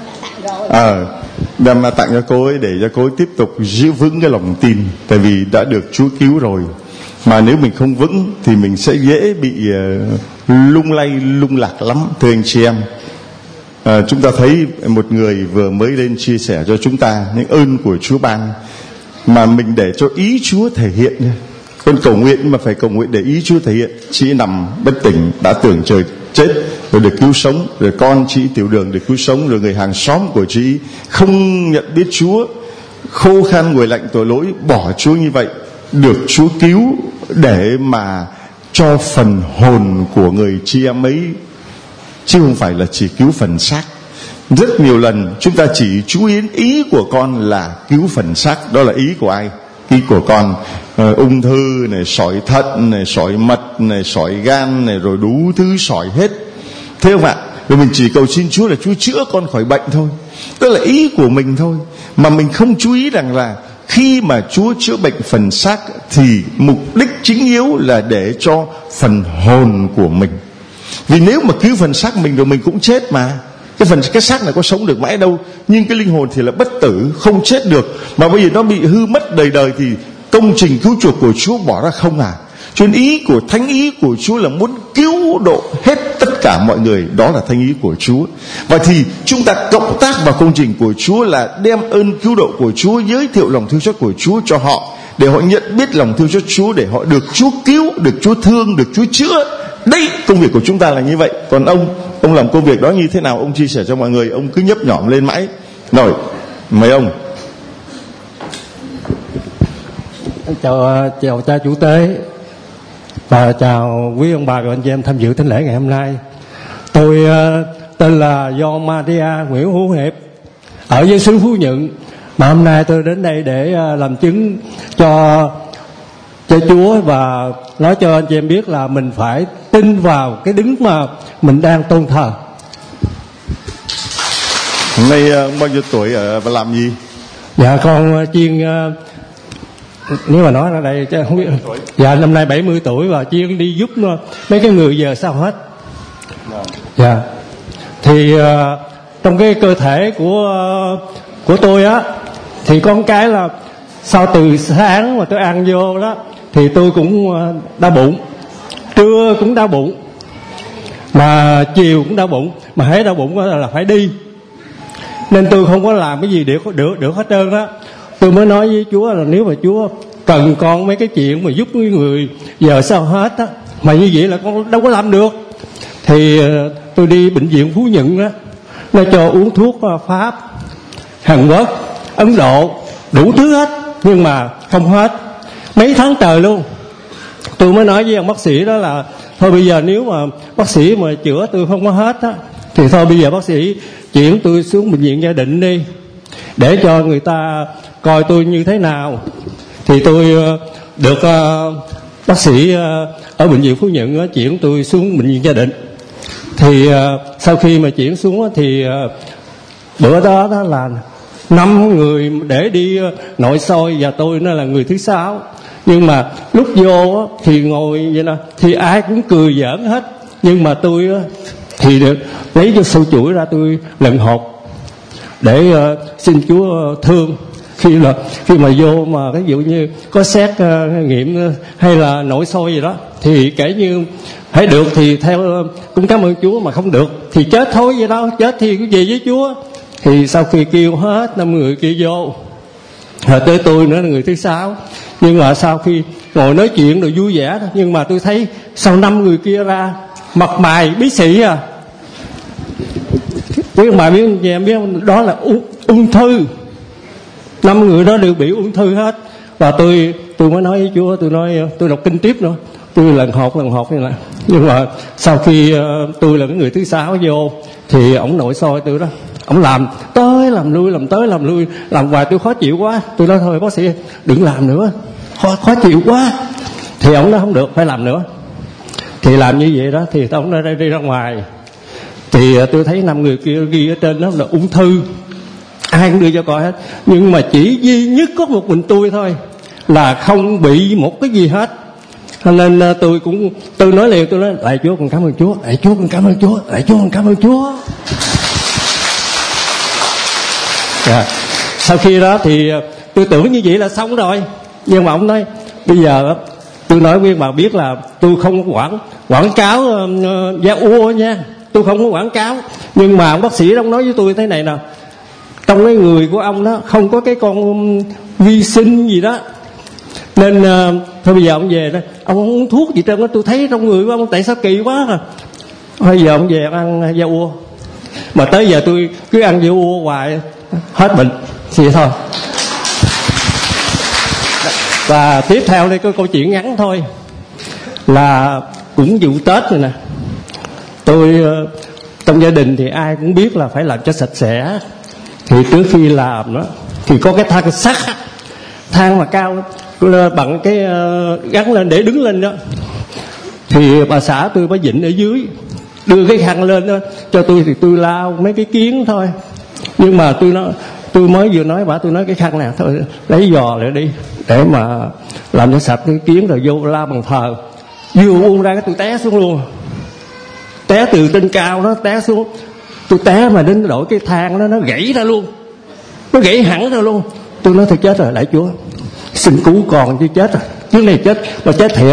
Đem tặng cho cô ấy để cho cô ấy tiếp tục giữ vững cái lòng tin, tại vì đã được Chúa cứu rồi. Mà nếu mình không vững thì mình sẽ dễ bị lung lay lung lạc lắm, thưa anh chị em. Chúng ta thấy một người vừa mới lên chia sẻ cho chúng ta những ơn của Chúa ban, mà mình để cho ý Chúa thể hiện. Con cầu nguyện mà phải cầu nguyện để ý Chúa thể hiện. Chị nằm bất tỉnh đã tưởng trời chết rồi được cứu sống, rồi con chị tiểu đường được cứu sống, rồi người hàng xóm của chị không nhận biết Chúa, khô khan nguội lạnh tội lỗi, bỏ Chúa như vậy, được Chúa cứu để mà cho phần hồn của người chị em ấy chứ không phải là chỉ cứu phần xác. Rất nhiều lần chúng ta chỉ chú ý ý của con là cứu phần xác. Đó là ý của ai? Ý của con. Ung thư này, sỏi thận này, sỏi mật này, sỏi gan này, rồi đủ thứ sỏi hết, thế không ạ? Rồi mình chỉ cầu xin Chúa là Chúa chữa con khỏi bệnh thôi. Đó là ý của mình thôi. Mà mình không chú ý rằng là khi mà Chúa chữa bệnh phần xác thì mục đích chính yếu là để cho phần hồn của mình. Vì nếu mà cứu phần xác mình rồi mình cũng chết mà. Cái xác này có sống được mãi đâu. Nhưng cái linh hồn thì là bất tử, không chết được. Mà bây giờ nó bị hư mất đời đời thì công trình cứu chuộc của Chúa bỏ ra không à. Cho nên ý của thánh ý của Chúa là muốn cứu độ hết tất cả mọi người. Đó là thánh ý của Chúa. Và thì chúng ta cộng tác vào công trình của Chúa là đem ơn cứu độ của Chúa, giới thiệu lòng thương xót của Chúa cho họ, để họ nhận biết lòng thương xót Chúa, để họ được Chúa cứu, được Chúa thương, được Chúa chữa. Đây, công việc của chúng ta là như vậy. Còn ông làm công việc đó như thế nào? Ông chia sẻ cho mọi người. Ông cứ nhấp nhỏm lên mãi. Rồi, mời ông. Chào cha chủ tế và chào quý ông bà và anh chị em tham dự thánh lễ ngày hôm nay. Tôi tên là Do Maria Nguyễn Hữu Hiệp, ở với xứ Phú Nhuận. Mà hôm nay tôi đến đây để làm chứng cho Chúa và nói cho anh chị em biết là mình phải tin vào cái đấng mà mình đang tôn thờ. Hôm nay bao nhiêu tuổi và làm gì? Dạ con chuyên nếu mà nói ở đây không biết. Dạ năm nay 70 tuổi và chuyên đi giúp mấy cái người giờ sao hết. Dạ. Thì trong cái cơ thể của tôi á, thì con cái là sau từ sáng mà tôi ăn vô đó thì tôi cũng đau bụng, trưa cũng đau bụng, mà chiều cũng đau bụng, mà hễ đau bụng là phải đi, nên tôi không có làm cái gì để được hết trơn đó. Tôi mới nói với Chúa là nếu mà Chúa cần con mấy cái chuyện mà giúp người giờ sao hết á, mà như vậy là con đâu có làm được. Thì tôi đi bệnh viện Phú Nhuận đó, nó cho uống thuốc Pháp, Hàn Quốc, Ấn Độ, đủ thứ hết, nhưng mà không hết. Mấy tháng trời luôn. Tôi mới nói với ông bác sĩ đó là thôi bây giờ nếu mà bác sĩ mà chữa tôi không có hết á, thì thôi bây giờ bác sĩ chuyển tôi xuống bệnh viện Gia Định đi, để cho người ta coi tôi như thế nào. Thì tôi được bác sĩ ở bệnh viện Phú Nhuận chuyển tôi xuống bệnh viện Gia Định. Thì sau khi mà chuyển xuống thì bữa đó là 5 người để đi nội soi và tôi nó là người thứ 6. Nhưng mà lúc vô thì ngồi vậy nè, thì ai cũng cười giỡn hết. Nhưng mà tôi thì được lấy cho sâu chuỗi ra, tôi lần hộp để xin Chúa thương. Khi mà vô mà ví dụ như có xét nghiệm hay là nội soi gì đó, thì kể như phải được thì theo cũng cảm ơn Chúa, mà không được thì chết thôi vậy đó. Chết thì cứ về với Chúa. Thì sau khi kêu hết 5 người kia vô, rồi tới tôi nữa là người thứ 6. Nhưng mà sau khi ngồi nói chuyện rồi vui vẻ, nhưng mà tôi thấy sau 5 người kia ra mặt mày bí xị à. Biết mà biết em biết đó là ung thư. 5 người đó đều bị ung thư hết. Và tôi mới nói với Chúa, tôi nói tôi đọc kinh tiếp nữa, tôi lần hột như này. Nhưng mà sau khi tôi là cái người thứ 6 vô, thì ổng nội soi tôi đó, ổng làm tới làm lui, làm tới làm lui, làm hoài tôi khó chịu quá. Tôi nói thôi bác sĩ đừng làm nữa, khó chịu quá. Thì ổng nói không được, phải làm nữa. Thì làm như vậy đó, thì ổng nói đi ra ngoài. Thì tôi thấy 5 người kia ghi ở trên đó là ung thư, ai cũng đưa cho coi hết. Nhưng mà chỉ duy nhất có một mình tôi thôi là không bị một cái gì hết. Cho nên tôi nói liền, tôi nói lạy Chúa con cảm ơn Chúa, lạy Chúa con cảm ơn Chúa, lạy Chúa con cảm ơn Chúa. Yeah. Sau khi đó thì tôi tưởng như vậy là xong rồi. Nhưng mà ông nói bây giờ tôi nói với bà biết là tôi không có quảng cáo da ua nha, tôi không có quảng cáo. Nhưng mà ông bác sĩ ông nói với tôi thế này nè, trong cái người của ông đó không có cái con vi sinh gì đó, nên thôi bây giờ ông về đó, ông không uống thuốc gì trơn á. Tôi thấy trong người của ông tại sao kỳ quá à. Bây giờ ông về ăn da ua, mà tới giờ tôi cứ ăn da ua hoài hết bệnh thì thôi. Và tiếp theo đây có câu chuyện ngắn thôi, là cũng vụ Tết rồi nè. trong gia đình thì ai cũng biết là phải làm cho sạch sẽ. Thì trước khi làm đó thì có cái thang sắt, thang mà cao bằng cái gắn lên để đứng lên đó, thì bà xã tôi mới dịnh ở dưới, đưa cái khăn lên đó cho tôi, thì tôi lau mấy cái kiến thôi. Nhưng mà tôi mới vừa nói bà, tôi nói cái khăn này thôi lấy giò lại đi để mà làm cho sạch cái kiến, rồi vô lau bằng thờ. Vừa buông ra cái tôi té xuống luôn, té từ trên cao nó té xuống. Tôi té mà đến đổi cái thang đó nó gãy ra luôn, nó gãy hẳn ra luôn. Tôi nói thôi chết rồi, lạy Chúa xin cứu con chứ chết rồi, chứ này chết mà chết thiệt,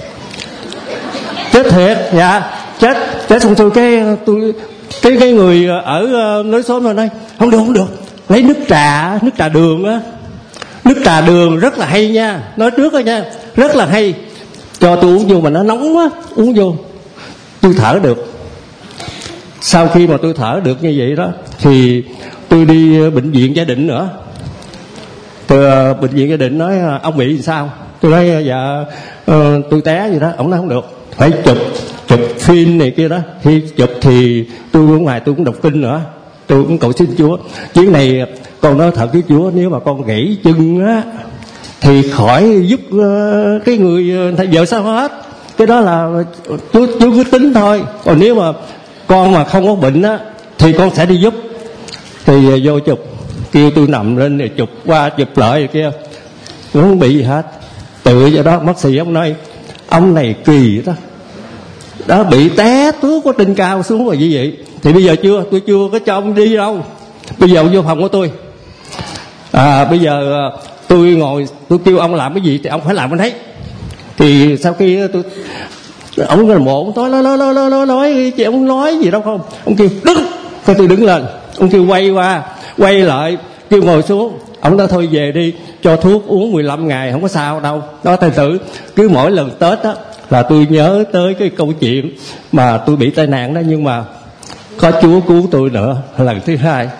chết thiệt. Dạ chết xong tôi cái người ở lối xóm rồi nói không được, lấy nước trà đường á, nước trà đường rất là hay nha, nói trước đó nha, rất là hay, cho tôi uống vô mà nó nóng quá, uống vô tôi thở được. Sau khi mà tôi thở được như vậy đó thì tôi đi bệnh viện Gia Định nữa. Bệnh viện Gia Định nói ông bị làm sao, tôi nói dạ tôi té gì đó. Ông nói không được, phải chụp phim này kia đó. Khi chụp thì tôi ở ngoài tôi cũng đọc kinh nữa, tôi cũng cầu xin Chúa. Chuyến này con nói thật với Chúa, nếu mà con gãy chân á thì khỏi giúp cái người vợ sao hết, cái đó là Chúa cứ tính thôi. Còn nếu mà con mà không có bệnh á thì con sẽ đi giúp. Thì vô chụp, kêu tôi nằm lên để chụp qua chụp lại kia, nó không bị gì hết. Tự do đó bác sĩ ông nói ông này kỳ đó, đã bị té tuốt có trên cao xuống rồi như vậy. Thì bây giờ tôi chưa có cho ông đi đâu. Bây giờ ông vô phòng của tôi, bây giờ tôi ngồi, tôi kêu ông làm cái gì thì ông phải làm cái đấy. Thì sau khi ông là một ông nói chị, ông nói gì đâu không, ông kêu đứng, cái tôi đứng lên, ông kêu quay qua quay lại, kêu ngồi xuống. Ông nói thôi về đi, cho thuốc uống 15 ngày không có sao đâu. Đó, thầy tử cứ mỗi lần Tết á là tôi nhớ tới cái câu chuyện mà tôi bị tai nạn đó, nhưng mà có Chúa cứu tôi nữa lần thứ hai.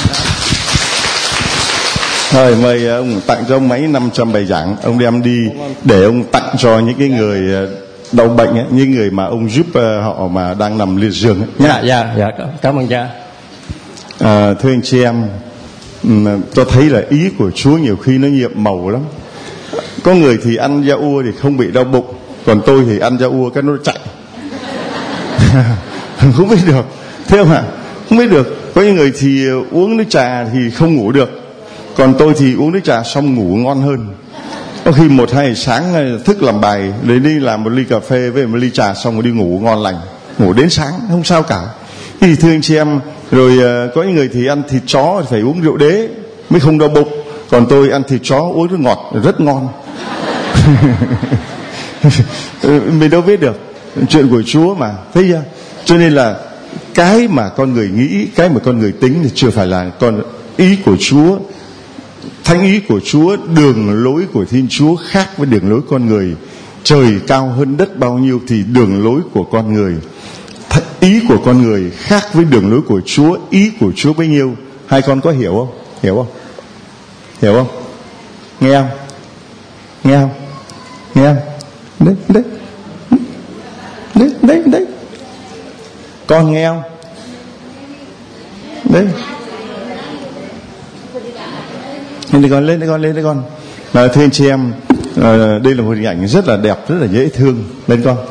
Thôi mời ông tặng cho ông mấy 500 bài giảng, ông đem đi để ông tặng cho những cái người đau bệnh ấy, những người mà ông giúp họ mà đang nằm liệt giường ấy, nhá. Dạ, cảm ơn cha. Thưa anh chị em, tôi thấy là ý của Chúa nhiều khi nó nhiệm màu lắm. Có người thì ăn da ua thì không bị đau bụng, còn tôi thì ăn da ua cái nó chạy. Không biết được, thấy không ạ? Không biết được. Có những người thì uống nước trà thì không ngủ được, còn tôi thì uống nước trà xong ngủ ngon hơn. Có khi 1-2 sáng thức làm bài, để đi làm một ly cà phê với một ly trà xong rồi đi ngủ ngon lành, ngủ đến sáng không sao cả. Thì thưa anh chị em, rồi có những người thì ăn thịt chó thì phải uống rượu đế mới không đau bụng, còn tôi ăn thịt chó uống nước ngọt rất ngon. Mình đâu biết được, chuyện của Chúa mà, thấy chưa? Cho nên là cái mà con người nghĩ, cái mà con người tính thì chưa phải là con ý của Chúa. Thánh ý của Chúa, đường lối của Thiên Chúa khác với đường lối con người. Trời cao hơn đất bao nhiêu thì đường lối của con người, ý của con người khác với đường lối của Chúa, ý của Chúa bấy nhiêu. Hai con có hiểu không? Hiểu không? Hiểu không? Nghe không? Nghe không? Nghe không? Đấy. Con nghe không? Đấy. Lên đây con. Thưa anh chị em, đây là một hình ảnh rất là đẹp, rất là dễ thương. Lên con.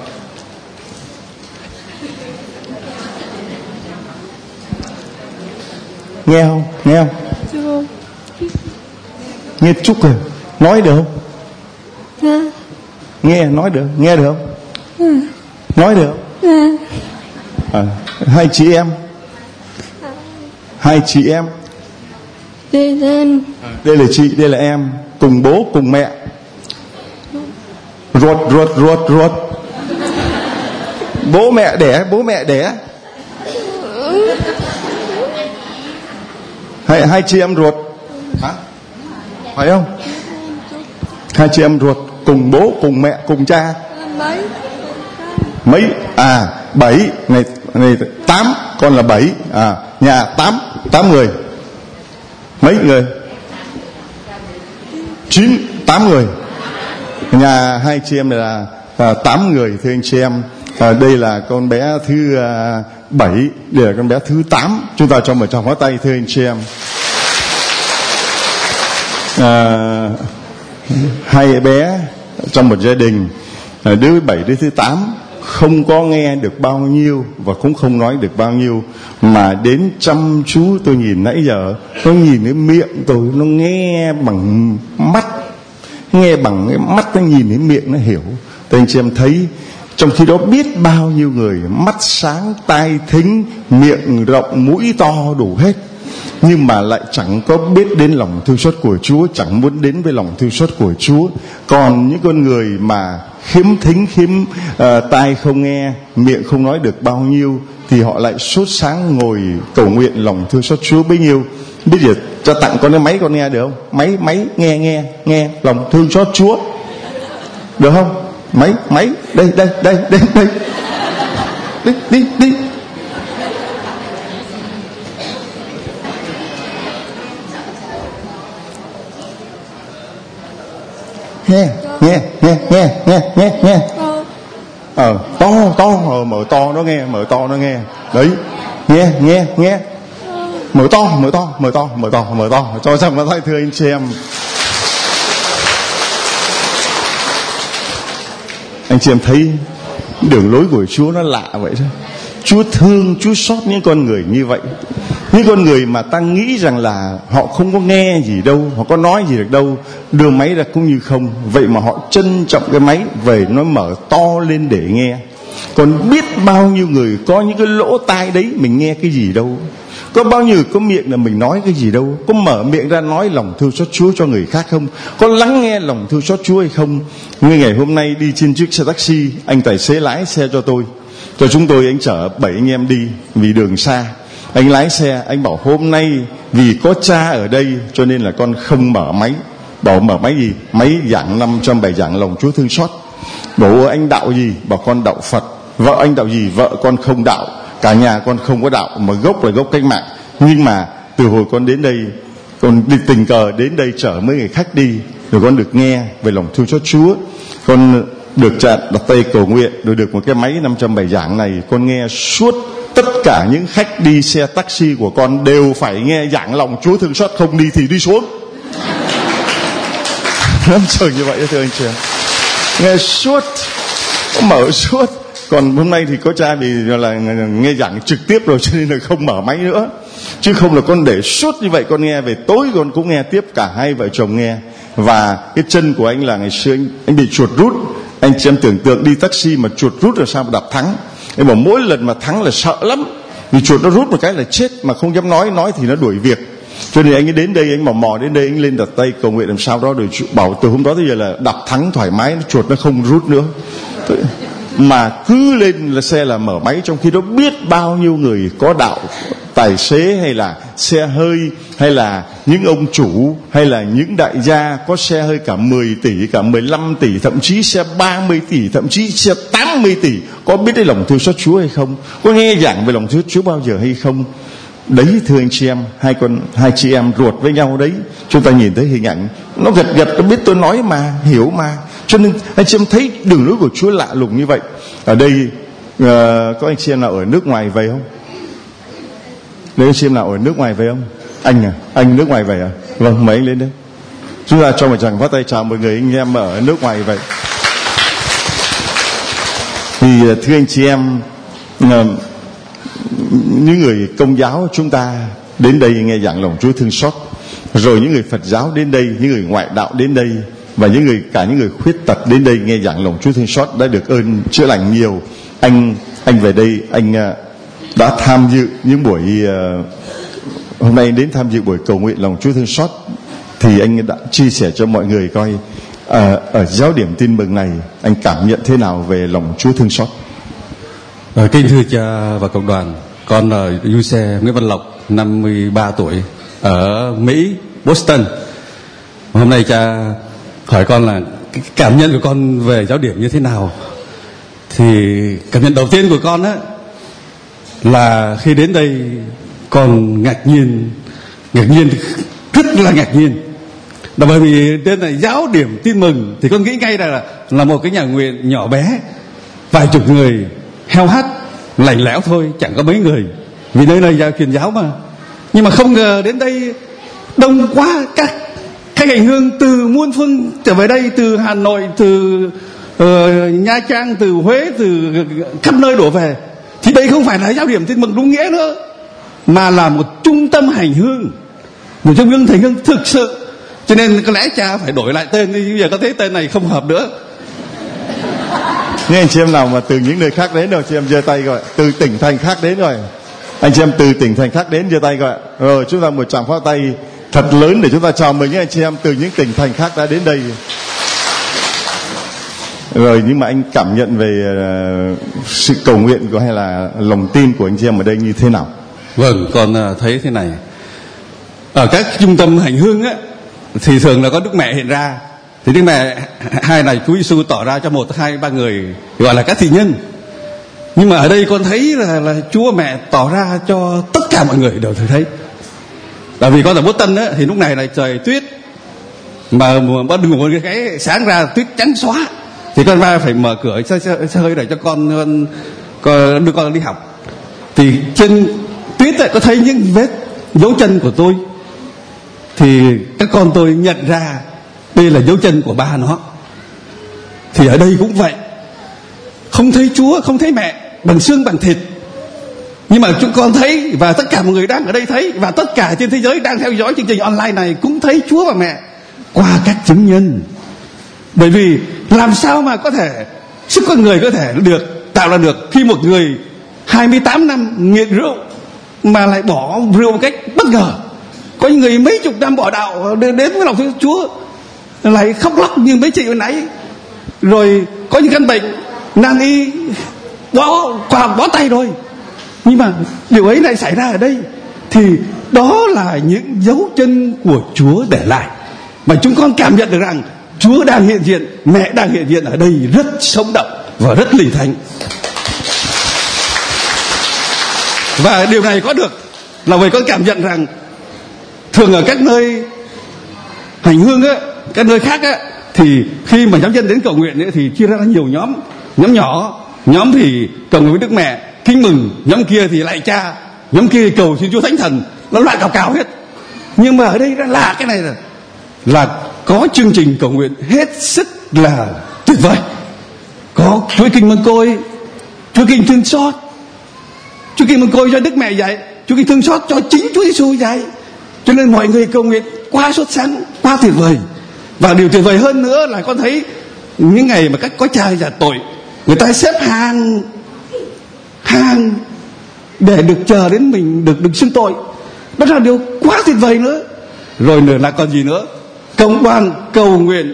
Nghe không? Nghe không? Chưa. Nghe chút rồi. Nói được không? Nghe, nói được. Nghe được không? Nói được không? Hai chị em. Đây là chị, đây là em, cùng bố cùng mẹ, ruột. Bố mẹ đẻ. Hai chị em ruột, hả? Phải không? Hai chị em ruột, cùng bố cùng mẹ cùng cha. Mấy? 7. Này 8, con là 7. Nhà 8 người. Mấy người? 8 người. Nhà hai chị em là 8 người. Thưa anh chị em, Đây là con bé thứ 7, đây là con bé thứ 8. Chúng ta cho một tràng pháo tay thưa anh chị em. Hai bé trong một gia đình, đứa thứ 7, đứa thứ 8 không có nghe được bao nhiêu và cũng không nói được bao nhiêu, mà đến chăm chú tôi nhìn nãy giờ, nó nhìn cái miệng tôi, nó nghe bằng mắt, nghe bằng cái mắt, nó nhìn cái miệng nó hiểu. Thì anh chị em thấy, trong khi đó biết bao nhiêu người mắt sáng, tai thính, miệng rộng, mũi to đủ hết, nhưng mà lại chẳng có biết đến lòng thương xót của Chúa, chẳng muốn đến với lòng thương xót của Chúa. Còn những con người mà khiếm thính, tai không nghe, miệng không nói được bao nhiêu, thì họ lại sốt sáng ngồi cầu nguyện lòng thương xót Chúa bấy nhiêu. Biết gì cho tặng con cái máy, con nghe được không? Máy nghe lòng thương xót Chúa được không? Máy đây đi. Nghe to mở to nó nghe đấy, nghe mở to cho rằng nó thay thưa anh chị em. Anh chị em thấy đường lối của Chúa nó lạ vậy thôi. Chúa thương, Chúa xót những con người như vậy, những con người mà ta nghĩ rằng là họ không có nghe gì đâu, họ có nói gì được đâu, đưa máy ra cũng như không. Vậy mà họ trân trọng cái máy về, nó mở to lên để nghe. Còn biết bao nhiêu người có những cái lỗ tai đấy, mình nghe cái gì đâu. Có bao nhiêu có miệng là mình nói cái gì đâu. Có mở miệng ra nói lòng thương xót Chúa cho người khác không? Có lắng nghe lòng thương xót Chúa hay không? Ngay ngày hôm nay đi trên chiếc xe taxi, anh tài xế lái xe cho tôi, cho chúng tôi, anh chở 7 anh em đi vì đường xa. Anh lái xe, anh bảo hôm nay vì có cha ở đây cho nên là con không mở máy. Bảo mở máy gì? Máy giảng 500 bài giảng lòng Chúa thương xót. Bảo anh đạo gì? Bảo con đạo Phật. Vợ anh đạo gì? Vợ con không đạo. Cả nhà con không có đạo, mà gốc là gốc cách mạng. Nhưng mà từ hồi con đến đây, con đi tình cờ đến đây chở mấy người khách đi, rồi con được nghe về lòng thương xót Chúa. Con được đặt tay cầu nguyện, rồi được một cái máy 500 bài giảng này. Con nghe suốt, tất cả những khách đi xe taxi của con đều phải nghe giảng lòng Chúa thương xót, không đi thì đi xuống. Lắm trời như vậy thưa anh chị em. Nghe suốt, mở suốt. Còn hôm nay thì có cha vì là nghe giảng trực tiếp rồi cho nên là không mở máy nữa. Chứ không là con để suốt như vậy, con nghe về tối con cũng nghe tiếp, cả hai vợ chồng nghe. Và cái chân của anh là ngày xưa anh bị chuột rút. Anh chị em tưởng tượng đi taxi mà chuột rút là sao mà đạp thắng. Anh bảo mỗi lần mà thắng là sợ lắm, vì chuột nó rút một cái là chết, mà không dám nói thì nó đuổi việc. Cho nên anh ấy đến đây, anh mò đến đây, anh lên đặt tay cầu nguyện làm sao đó, rồi bảo từ hôm đó tới giờ là đạp thắng thoải mái, chuột nó không rút nữa. Mà cứ lên là xe là mở máy, trong khi đó biết bao nhiêu người có đạo, tài xế hay là xe hơi, hay là những ông chủ, hay là những đại gia có xe hơi cả 10 tỷ, cả 15 tỷ, thậm chí xe 30 tỷ, thậm chí xe 80 tỷ, có biết đến lòng thương xót Chúa hay không? Có nghe giảng về lòng thương xót Chúa bao giờ hay không? Đấy thưa anh chị em, hai chị em ruột với nhau đấy, chúng ta nhìn thấy hình ảnh nó gật nó biết tôi nói mà, hiểu mà. Cho nên anh chị em thấy đường lối của Chúa lạ lùng như vậy. Ở đây có anh chị em nào ở nước ngoài về không? Nếu anh chị em nào ở nước ngoài về không? Anh nước ngoài về à? Vâng, mời anh lên đây. Chúng ta cho một tràng phát tay chào mọi người anh em ở nước ngoài vậy. Thì thưa anh chị em, những người Công giáo chúng ta đến đây nghe giảng lòng Chúa thương xót, rồi những người Phật giáo đến đây, những người ngoại đạo đến đây, và cả những người khuyết tật đến đây nghe giảng lòng Chúa thương xót đã được ơn chữa lành nhiều. Anh về đây, anh đã tham dự những buổi hôm nay đến tham dự buổi cầu nguyện lòng Chúa thương xót, thì anh đã chia sẻ cho mọi người coi ở giáo điểm Tin Mừng này anh cảm nhận thế nào về lòng Chúa thương xót. Kính thưa cha và cộng đoàn, con là du xe Nguyễn Văn Lộc, 53 tuổi, ở Mỹ, Boston. Hôm nay cha hỏi con là cái cảm nhận của con về giáo điểm như thế nào. Thì cảm nhận đầu tiên của con á là khi đến đây con ngạc nhiên rất là ngạc nhiên. Là bởi vì đến này giáo điểm Tin Mừng thì con nghĩ ngay là một cái nhà nguyện nhỏ bé, vài chục người, heo hắt lạnh lẽo thôi, chẳng có mấy người, vì nơi này là truyền giáo mà. Nhưng mà không ngờ đến đây đông quá, các hành hương từ muôn phương trở về đây, từ Hà Nội, từ Nha Trang, từ Huế, từ khắp nơi đổ về. Thì đây không phải là giáo điểm Tin Mừng đúng nghĩa nữa, mà là một trung tâm hành hương, một trung tâm hành hương thực sự. Cho nên có lẽ cha phải đổi lại tên đi, bây giờ có thấy tên này không hợp nữa. Những anh chị em nào mà từ những nơi khác đến rồi, chị em giơ tay gọi. Từ tỉnh thành khác đến rồi, anh chị em từ tỉnh thành khác đến giơ tay gọi. Rồi chúng ta một tràng pháo tay thật lớn để chúng ta chào mừng những anh chị em từ những tỉnh thành khác đã đến đây. Rồi, nhưng mà anh cảm nhận về sự cầu nguyện của hay là lòng tin của anh chị em ở đây như thế nào? Vâng, con thấy thế này. Ở các trung tâm hành hương á thì thường là có Đức Mẹ hiện ra. Thì Đức Mẹ hay là Chúa Giêsu tỏ ra cho 1, 2, 3 người gọi là các thị nhân. Nhưng mà ở đây con thấy là Chúa Mẹ tỏ ra cho tất cả mọi người đều thấy. Là vì con ở Boston á thì lúc này là trời tuyết, mà bắt đầu một cái sáng ra tuyết trắng xóa, thì con ba phải mở cửa xe hơi để cho con đưa con đi học. Thì trên tuyết ấy, có thấy những vết dấu chân của tôi, thì các con tôi nhận ra đây là dấu chân của ba nó. Thì ở đây cũng vậy, không thấy Chúa, không thấy mẹ bằng xương bằng thịt, nhưng mà chúng con thấy, và tất cả mọi người đang ở đây thấy, và tất cả trên thế giới đang theo dõi chương trình online này cũng thấy Chúa và mẹ qua các chứng nhân. Bởi vì làm sao mà có thể sức con người có thể được tạo ra được khi một người 28 năm nghiện rượu mà lại bỏ rượu một cách bất ngờ. Có những người mấy chục năm bỏ đạo đến với lòng thương Chúa lại khóc lóc như mấy chị hồi nãy. Rồi có những căn bệnh nan y bó tay rồi, nhưng mà điều ấy lại xảy ra ở đây. Thì đó là những dấu chân của Chúa để lại, mà chúng con cảm nhận được rằng Chúa đang hiện diện, mẹ đang hiện diện ở đây rất sống động và rất linh thánh. Và điều này có được là vì con cảm nhận rằng thường ở các nơi hành hương á, các nơi khác á, thì khi mà nhóm dân đến cầu nguyện ấy, thì chia ra nhiều nhóm nhỏ. Nhóm thì cầu nguyện với Đức Mẹ kính mừng, nhóm kia thì lạy Cha, nhóm kia cầu xin Chúa Thánh Thần, nó loại cào hết. Nhưng mà ở đây là cái này là có chương trình cầu nguyện hết sức là tuyệt vời. Có chuỗi kinh mừng côi, chuỗi kinh thương xót, chuỗi kinh mừng côi cho Đức Mẹ dạy, chuỗi kinh thương xót cho chính Chúa Giêsu dạy. Cho nên mọi người cầu nguyện quá xuất sắc, quá tuyệt vời. Và điều tuyệt vời hơn nữa là con thấy những ngày mà các có cha giả tội, người ta xếp hàng để được chờ đến mình được xưng tội. Đó là điều quá tuyệt vời nữa. Rồi nữa là còn gì nữa? Công đoàn cầu nguyện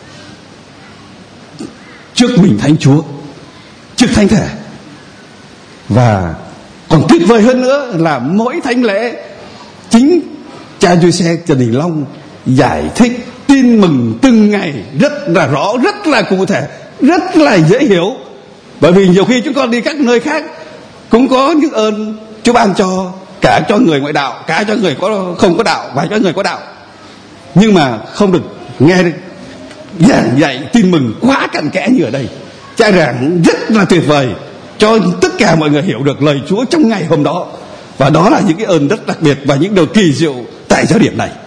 trước mình Thánh Chúa, trước Thánh Thể. Và còn tuyệt vời hơn nữa là mỗi thánh lễ chính cha Giuse Trần Đình Long giải thích tin mừng từng ngày rất là rõ, rất là cụ thể, rất là dễ hiểu. Bởi vì nhiều khi chúng con đi các nơi khác cũng có những ơn Chúa ban cho, cả cho người ngoại đạo, cả cho người không có đạo và cho người có đạo, nhưng mà không được nghe giảng dạy tin mừng quá cặn kẽ như ở đây. Cha giảng rất là tuyệt vời cho tất cả mọi người hiểu được lời Chúa trong ngày hôm đó. Và đó là những cái ơn rất đặc biệt và những điều kỳ diệu tại giáo điểm này.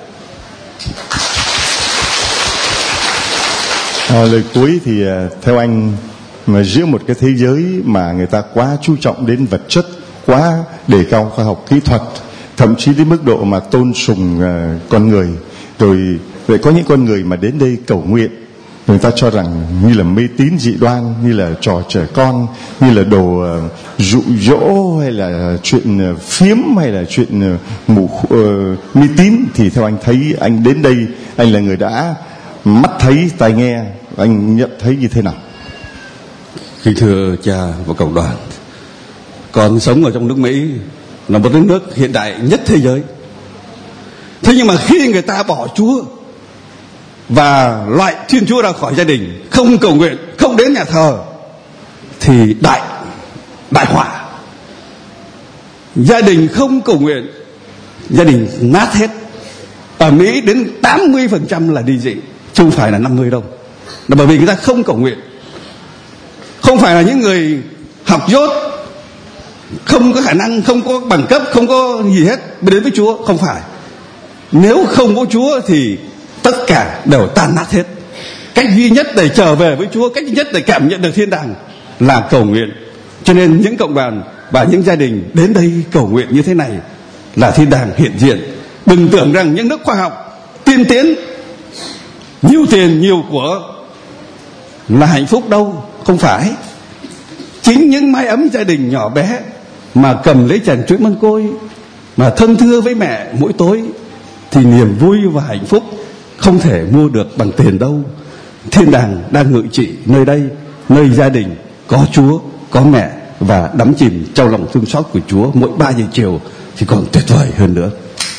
Lời cuối thì theo anh, mà giữa một cái thế giới mà người ta quá chú trọng đến vật chất, quá đề cao khoa học kỹ thuật, thậm chí đến mức độ mà tôn sùng con người, rồi có những con người mà đến đây cầu nguyện, người ta cho rằng như là mê tín dị đoan, như là trò trẻ con, như là đồ dụ dỗ, hay là chuyện phiếm, hay là chuyện mê tín. Thì theo anh thấy, anh đến đây, anh là người đã mắt thấy tai nghe, anh nhận thấy như thế nào? Kính thưa cha và cộng đoàn, con sống ở trong nước Mỹ, là một đất nước hiện đại nhất thế giới. Thế nhưng mà khi người ta bỏ Chúa và loại Thiên Chúa ra khỏi gia đình, không cầu nguyện, không đến nhà thờ, thì đại họa. Gia đình không cầu nguyện, gia đình nát hết. Ở Mỹ đến 80% là ly dị, chứ không phải là 50 đâu. Là bởi vì người ta không cầu nguyện. Không phải là những người học dốt, không có khả năng, không có bằng cấp, không có gì hết mới đến với Chúa. Không phải. Nếu không có Chúa thì tất cả đều tan nát hết. Cách duy nhất để trở về với Chúa, cách duy nhất để cảm nhận được thiên đàng là cầu nguyện. Cho nên những cộng đoàn và những gia đình đến đây cầu nguyện như thế này là thiên đàng hiện diện. Đừng tưởng rằng những nước khoa học tiên tiến, nhiều tiền nhiều của là hạnh phúc đâu. Không phải. Chính những mái ấm gia đình nhỏ bé mà cầm lấy chén chuỗi măng côi, mà thân thưa với mẹ mỗi tối, thì niềm vui và hạnh phúc không thể mua được bằng tiền đâu. Thiên đàng đang ngự trị nơi đây, nơi gia đình có Chúa, có mẹ và đắm chìm trong lòng thương xót của Chúa mỗi 3 giờ chiều thì còn tuyệt vời hơn nữa.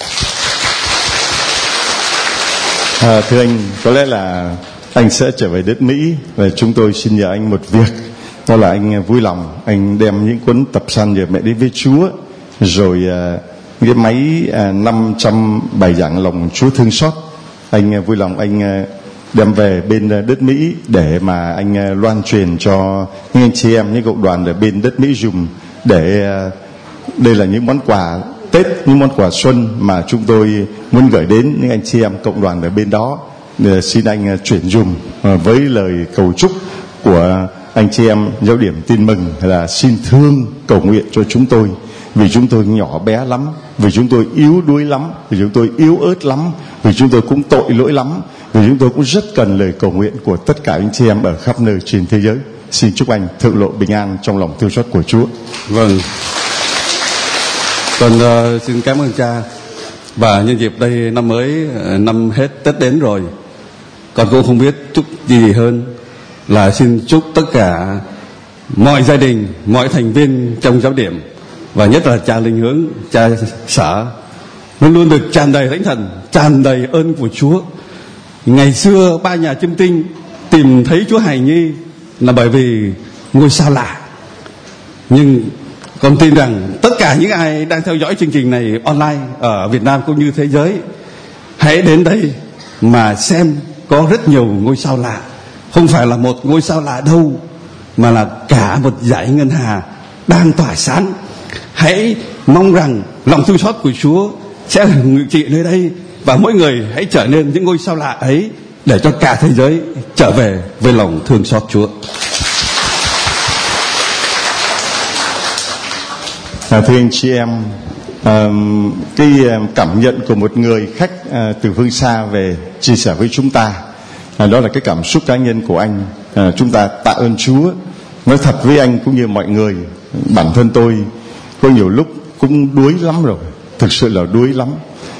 Thưa anh, có lẽ là anh sẽ trở về đất Mỹ và chúng tôi xin nhờ anh một việc, đó là anh vui lòng anh đem những cuốn tập san nhờ mẹ đến với Chúa, rồi cái máy 500 bài giảng lòng Chúa thương xót, anh vui lòng anh đem về bên đất Mỹ để mà anh loan truyền cho những anh chị em, những cộng đoàn ở bên đất Mỹ dùng, để đây là những món quà Tết, những món quà xuân mà chúng tôi muốn gửi đến những anh chị em cộng đoàn ở bên đó. Xin anh chuyển dùm với lời cầu chúc của anh chị em giáo điểm Tin Mừng là xin thương cầu nguyện cho chúng tôi, vì chúng tôi nhỏ bé lắm, vì chúng tôi yếu đuối lắm, vì chúng tôi yếu ớt lắm, vì chúng tôi cũng tội lỗi lắm, vì chúng tôi cũng rất cần lời cầu nguyện của tất cả anh chị em ở khắp nơi trên thế giới. Xin chúc anh thượng lộ bình an trong lòng thương xót của Chúa. Vâng. Con xin cảm ơn cha. Và nhân dịp đây năm mới, năm hết Tết đến rồi, con cũng không biết chúc gì hơn là xin chúc tất cả mọi gia đình, mọi thành viên trong giáo điểm, và nhất là cha Linh Hướng, cha Sở, luôn luôn được tràn đầy Thánh Thần, tràn đầy ơn của Chúa. Ngày xưa ba nhà chiêm tinh tìm thấy Chúa hài nhi là bởi vì ngôi sao lạ. Nhưng con tin rằng tất cả những ai đang theo dõi chương trình này online ở Việt Nam cũng như thế giới, hãy đến đây mà xem, có rất nhiều ngôi sao lạ. Không phải là một ngôi sao lạ đâu, mà là cả một dải ngân hà đang tỏa sáng. Hãy mong rằng lòng thương xót của Chúa sẽ ngự trị nơi đây, và mỗi người hãy trở nên những ngôi sao lạ ấy để cho cả thế giới trở về với lòng thương xót Chúa. Thưa anh chị em, cái cảm nhận của một người khách từ phương xa về chia sẻ với chúng ta, đó là cái cảm xúc cá nhân của anh. Chúng ta tạ ơn Chúa. Nói thật với anh cũng như mọi người, bản thân tôi có nhiều lúc cũng đuối lắm rồi, thực sự là đuối lắm.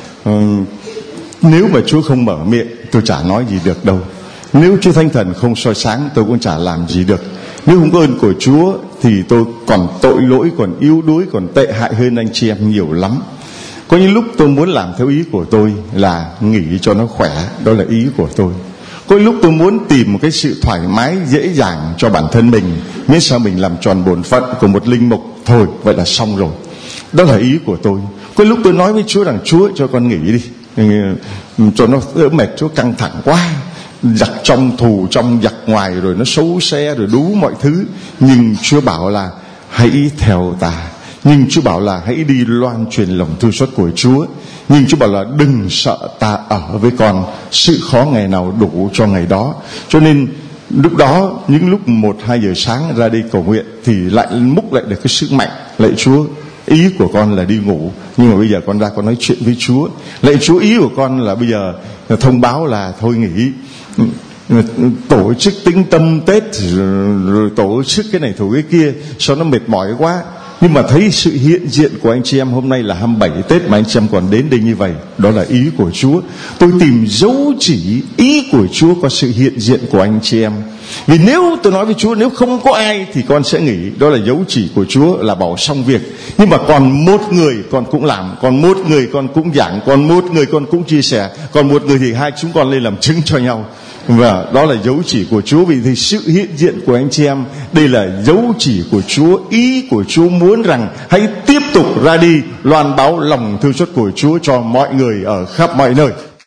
Nếu mà Chúa không mở miệng, tôi chả nói gì được đâu. Nếu Chúa Thánh Thần không soi sáng, tôi cũng chả làm gì được. Nếu không có ơn của Chúa thì tôi còn tội lỗi, còn yếu đuối, còn tệ hại hơn anh chị em nhiều lắm. Có những lúc tôi muốn làm theo ý của tôi là nghỉ cho nó khỏe, đó là ý của tôi. Có lúc tôi muốn tìm một cái sự thoải mái dễ dàng cho bản thân mình, miễn sao mình làm tròn bổn phận của một linh mục, thôi vậy là xong rồi, đó là ý của tôi. Có lúc tôi nói với Chúa rằng Chúa cho con nghỉ đi, cho nó đỡ mệt, Chúa căng thẳng quá, giặc trong thù trong giặc ngoài, rồi nó xấu xe rồi đủ mọi thứ. Nhưng Chúa bảo là hãy theo ta, nhưng Chúa bảo là hãy đi loan truyền lòng thương xót của Chúa, nhưng Chúa bảo là đừng sợ, ta ở với con, sự khó ngày nào đủ cho ngày đó. Cho nên lúc đó, những lúc 1-2 giờ sáng ra đây cầu nguyện thì lại múc lại được cái sức mạnh. Lạy Chúa, ý của con là đi ngủ, nhưng mà bây giờ con ra con nói chuyện với Chúa. Lạy Chúa, ý của con là bây giờ thông báo là thôi nghỉ, tổ chức tĩnh tâm Tết, rồi tổ chức cái này thử cái kia, sao nó mệt mỏi quá. Nhưng mà thấy sự hiện diện của anh chị em hôm nay là 27 Tết mà anh chị em còn đến đây như vậy, đó là ý của Chúa. Tôi tìm dấu chỉ ý của Chúa qua sự hiện diện của anh chị em. Vì nếu tôi nói với Chúa, nếu không có ai thì con sẽ nghỉ, đó là dấu chỉ của Chúa là bảo xong việc. Nhưng mà còn một người con cũng làm, còn một người con cũng giảng, còn một người con cũng chia sẻ, còn một người thì hai chúng con lên làm chứng cho nhau. Và đó là dấu chỉ của Chúa. Vì thì sự hiện diện của anh chị em, đây là dấu chỉ của Chúa. Ý của Chúa muốn rằng hãy tiếp tục ra đi loan báo lòng thương xót của Chúa cho mọi người ở khắp mọi nơi.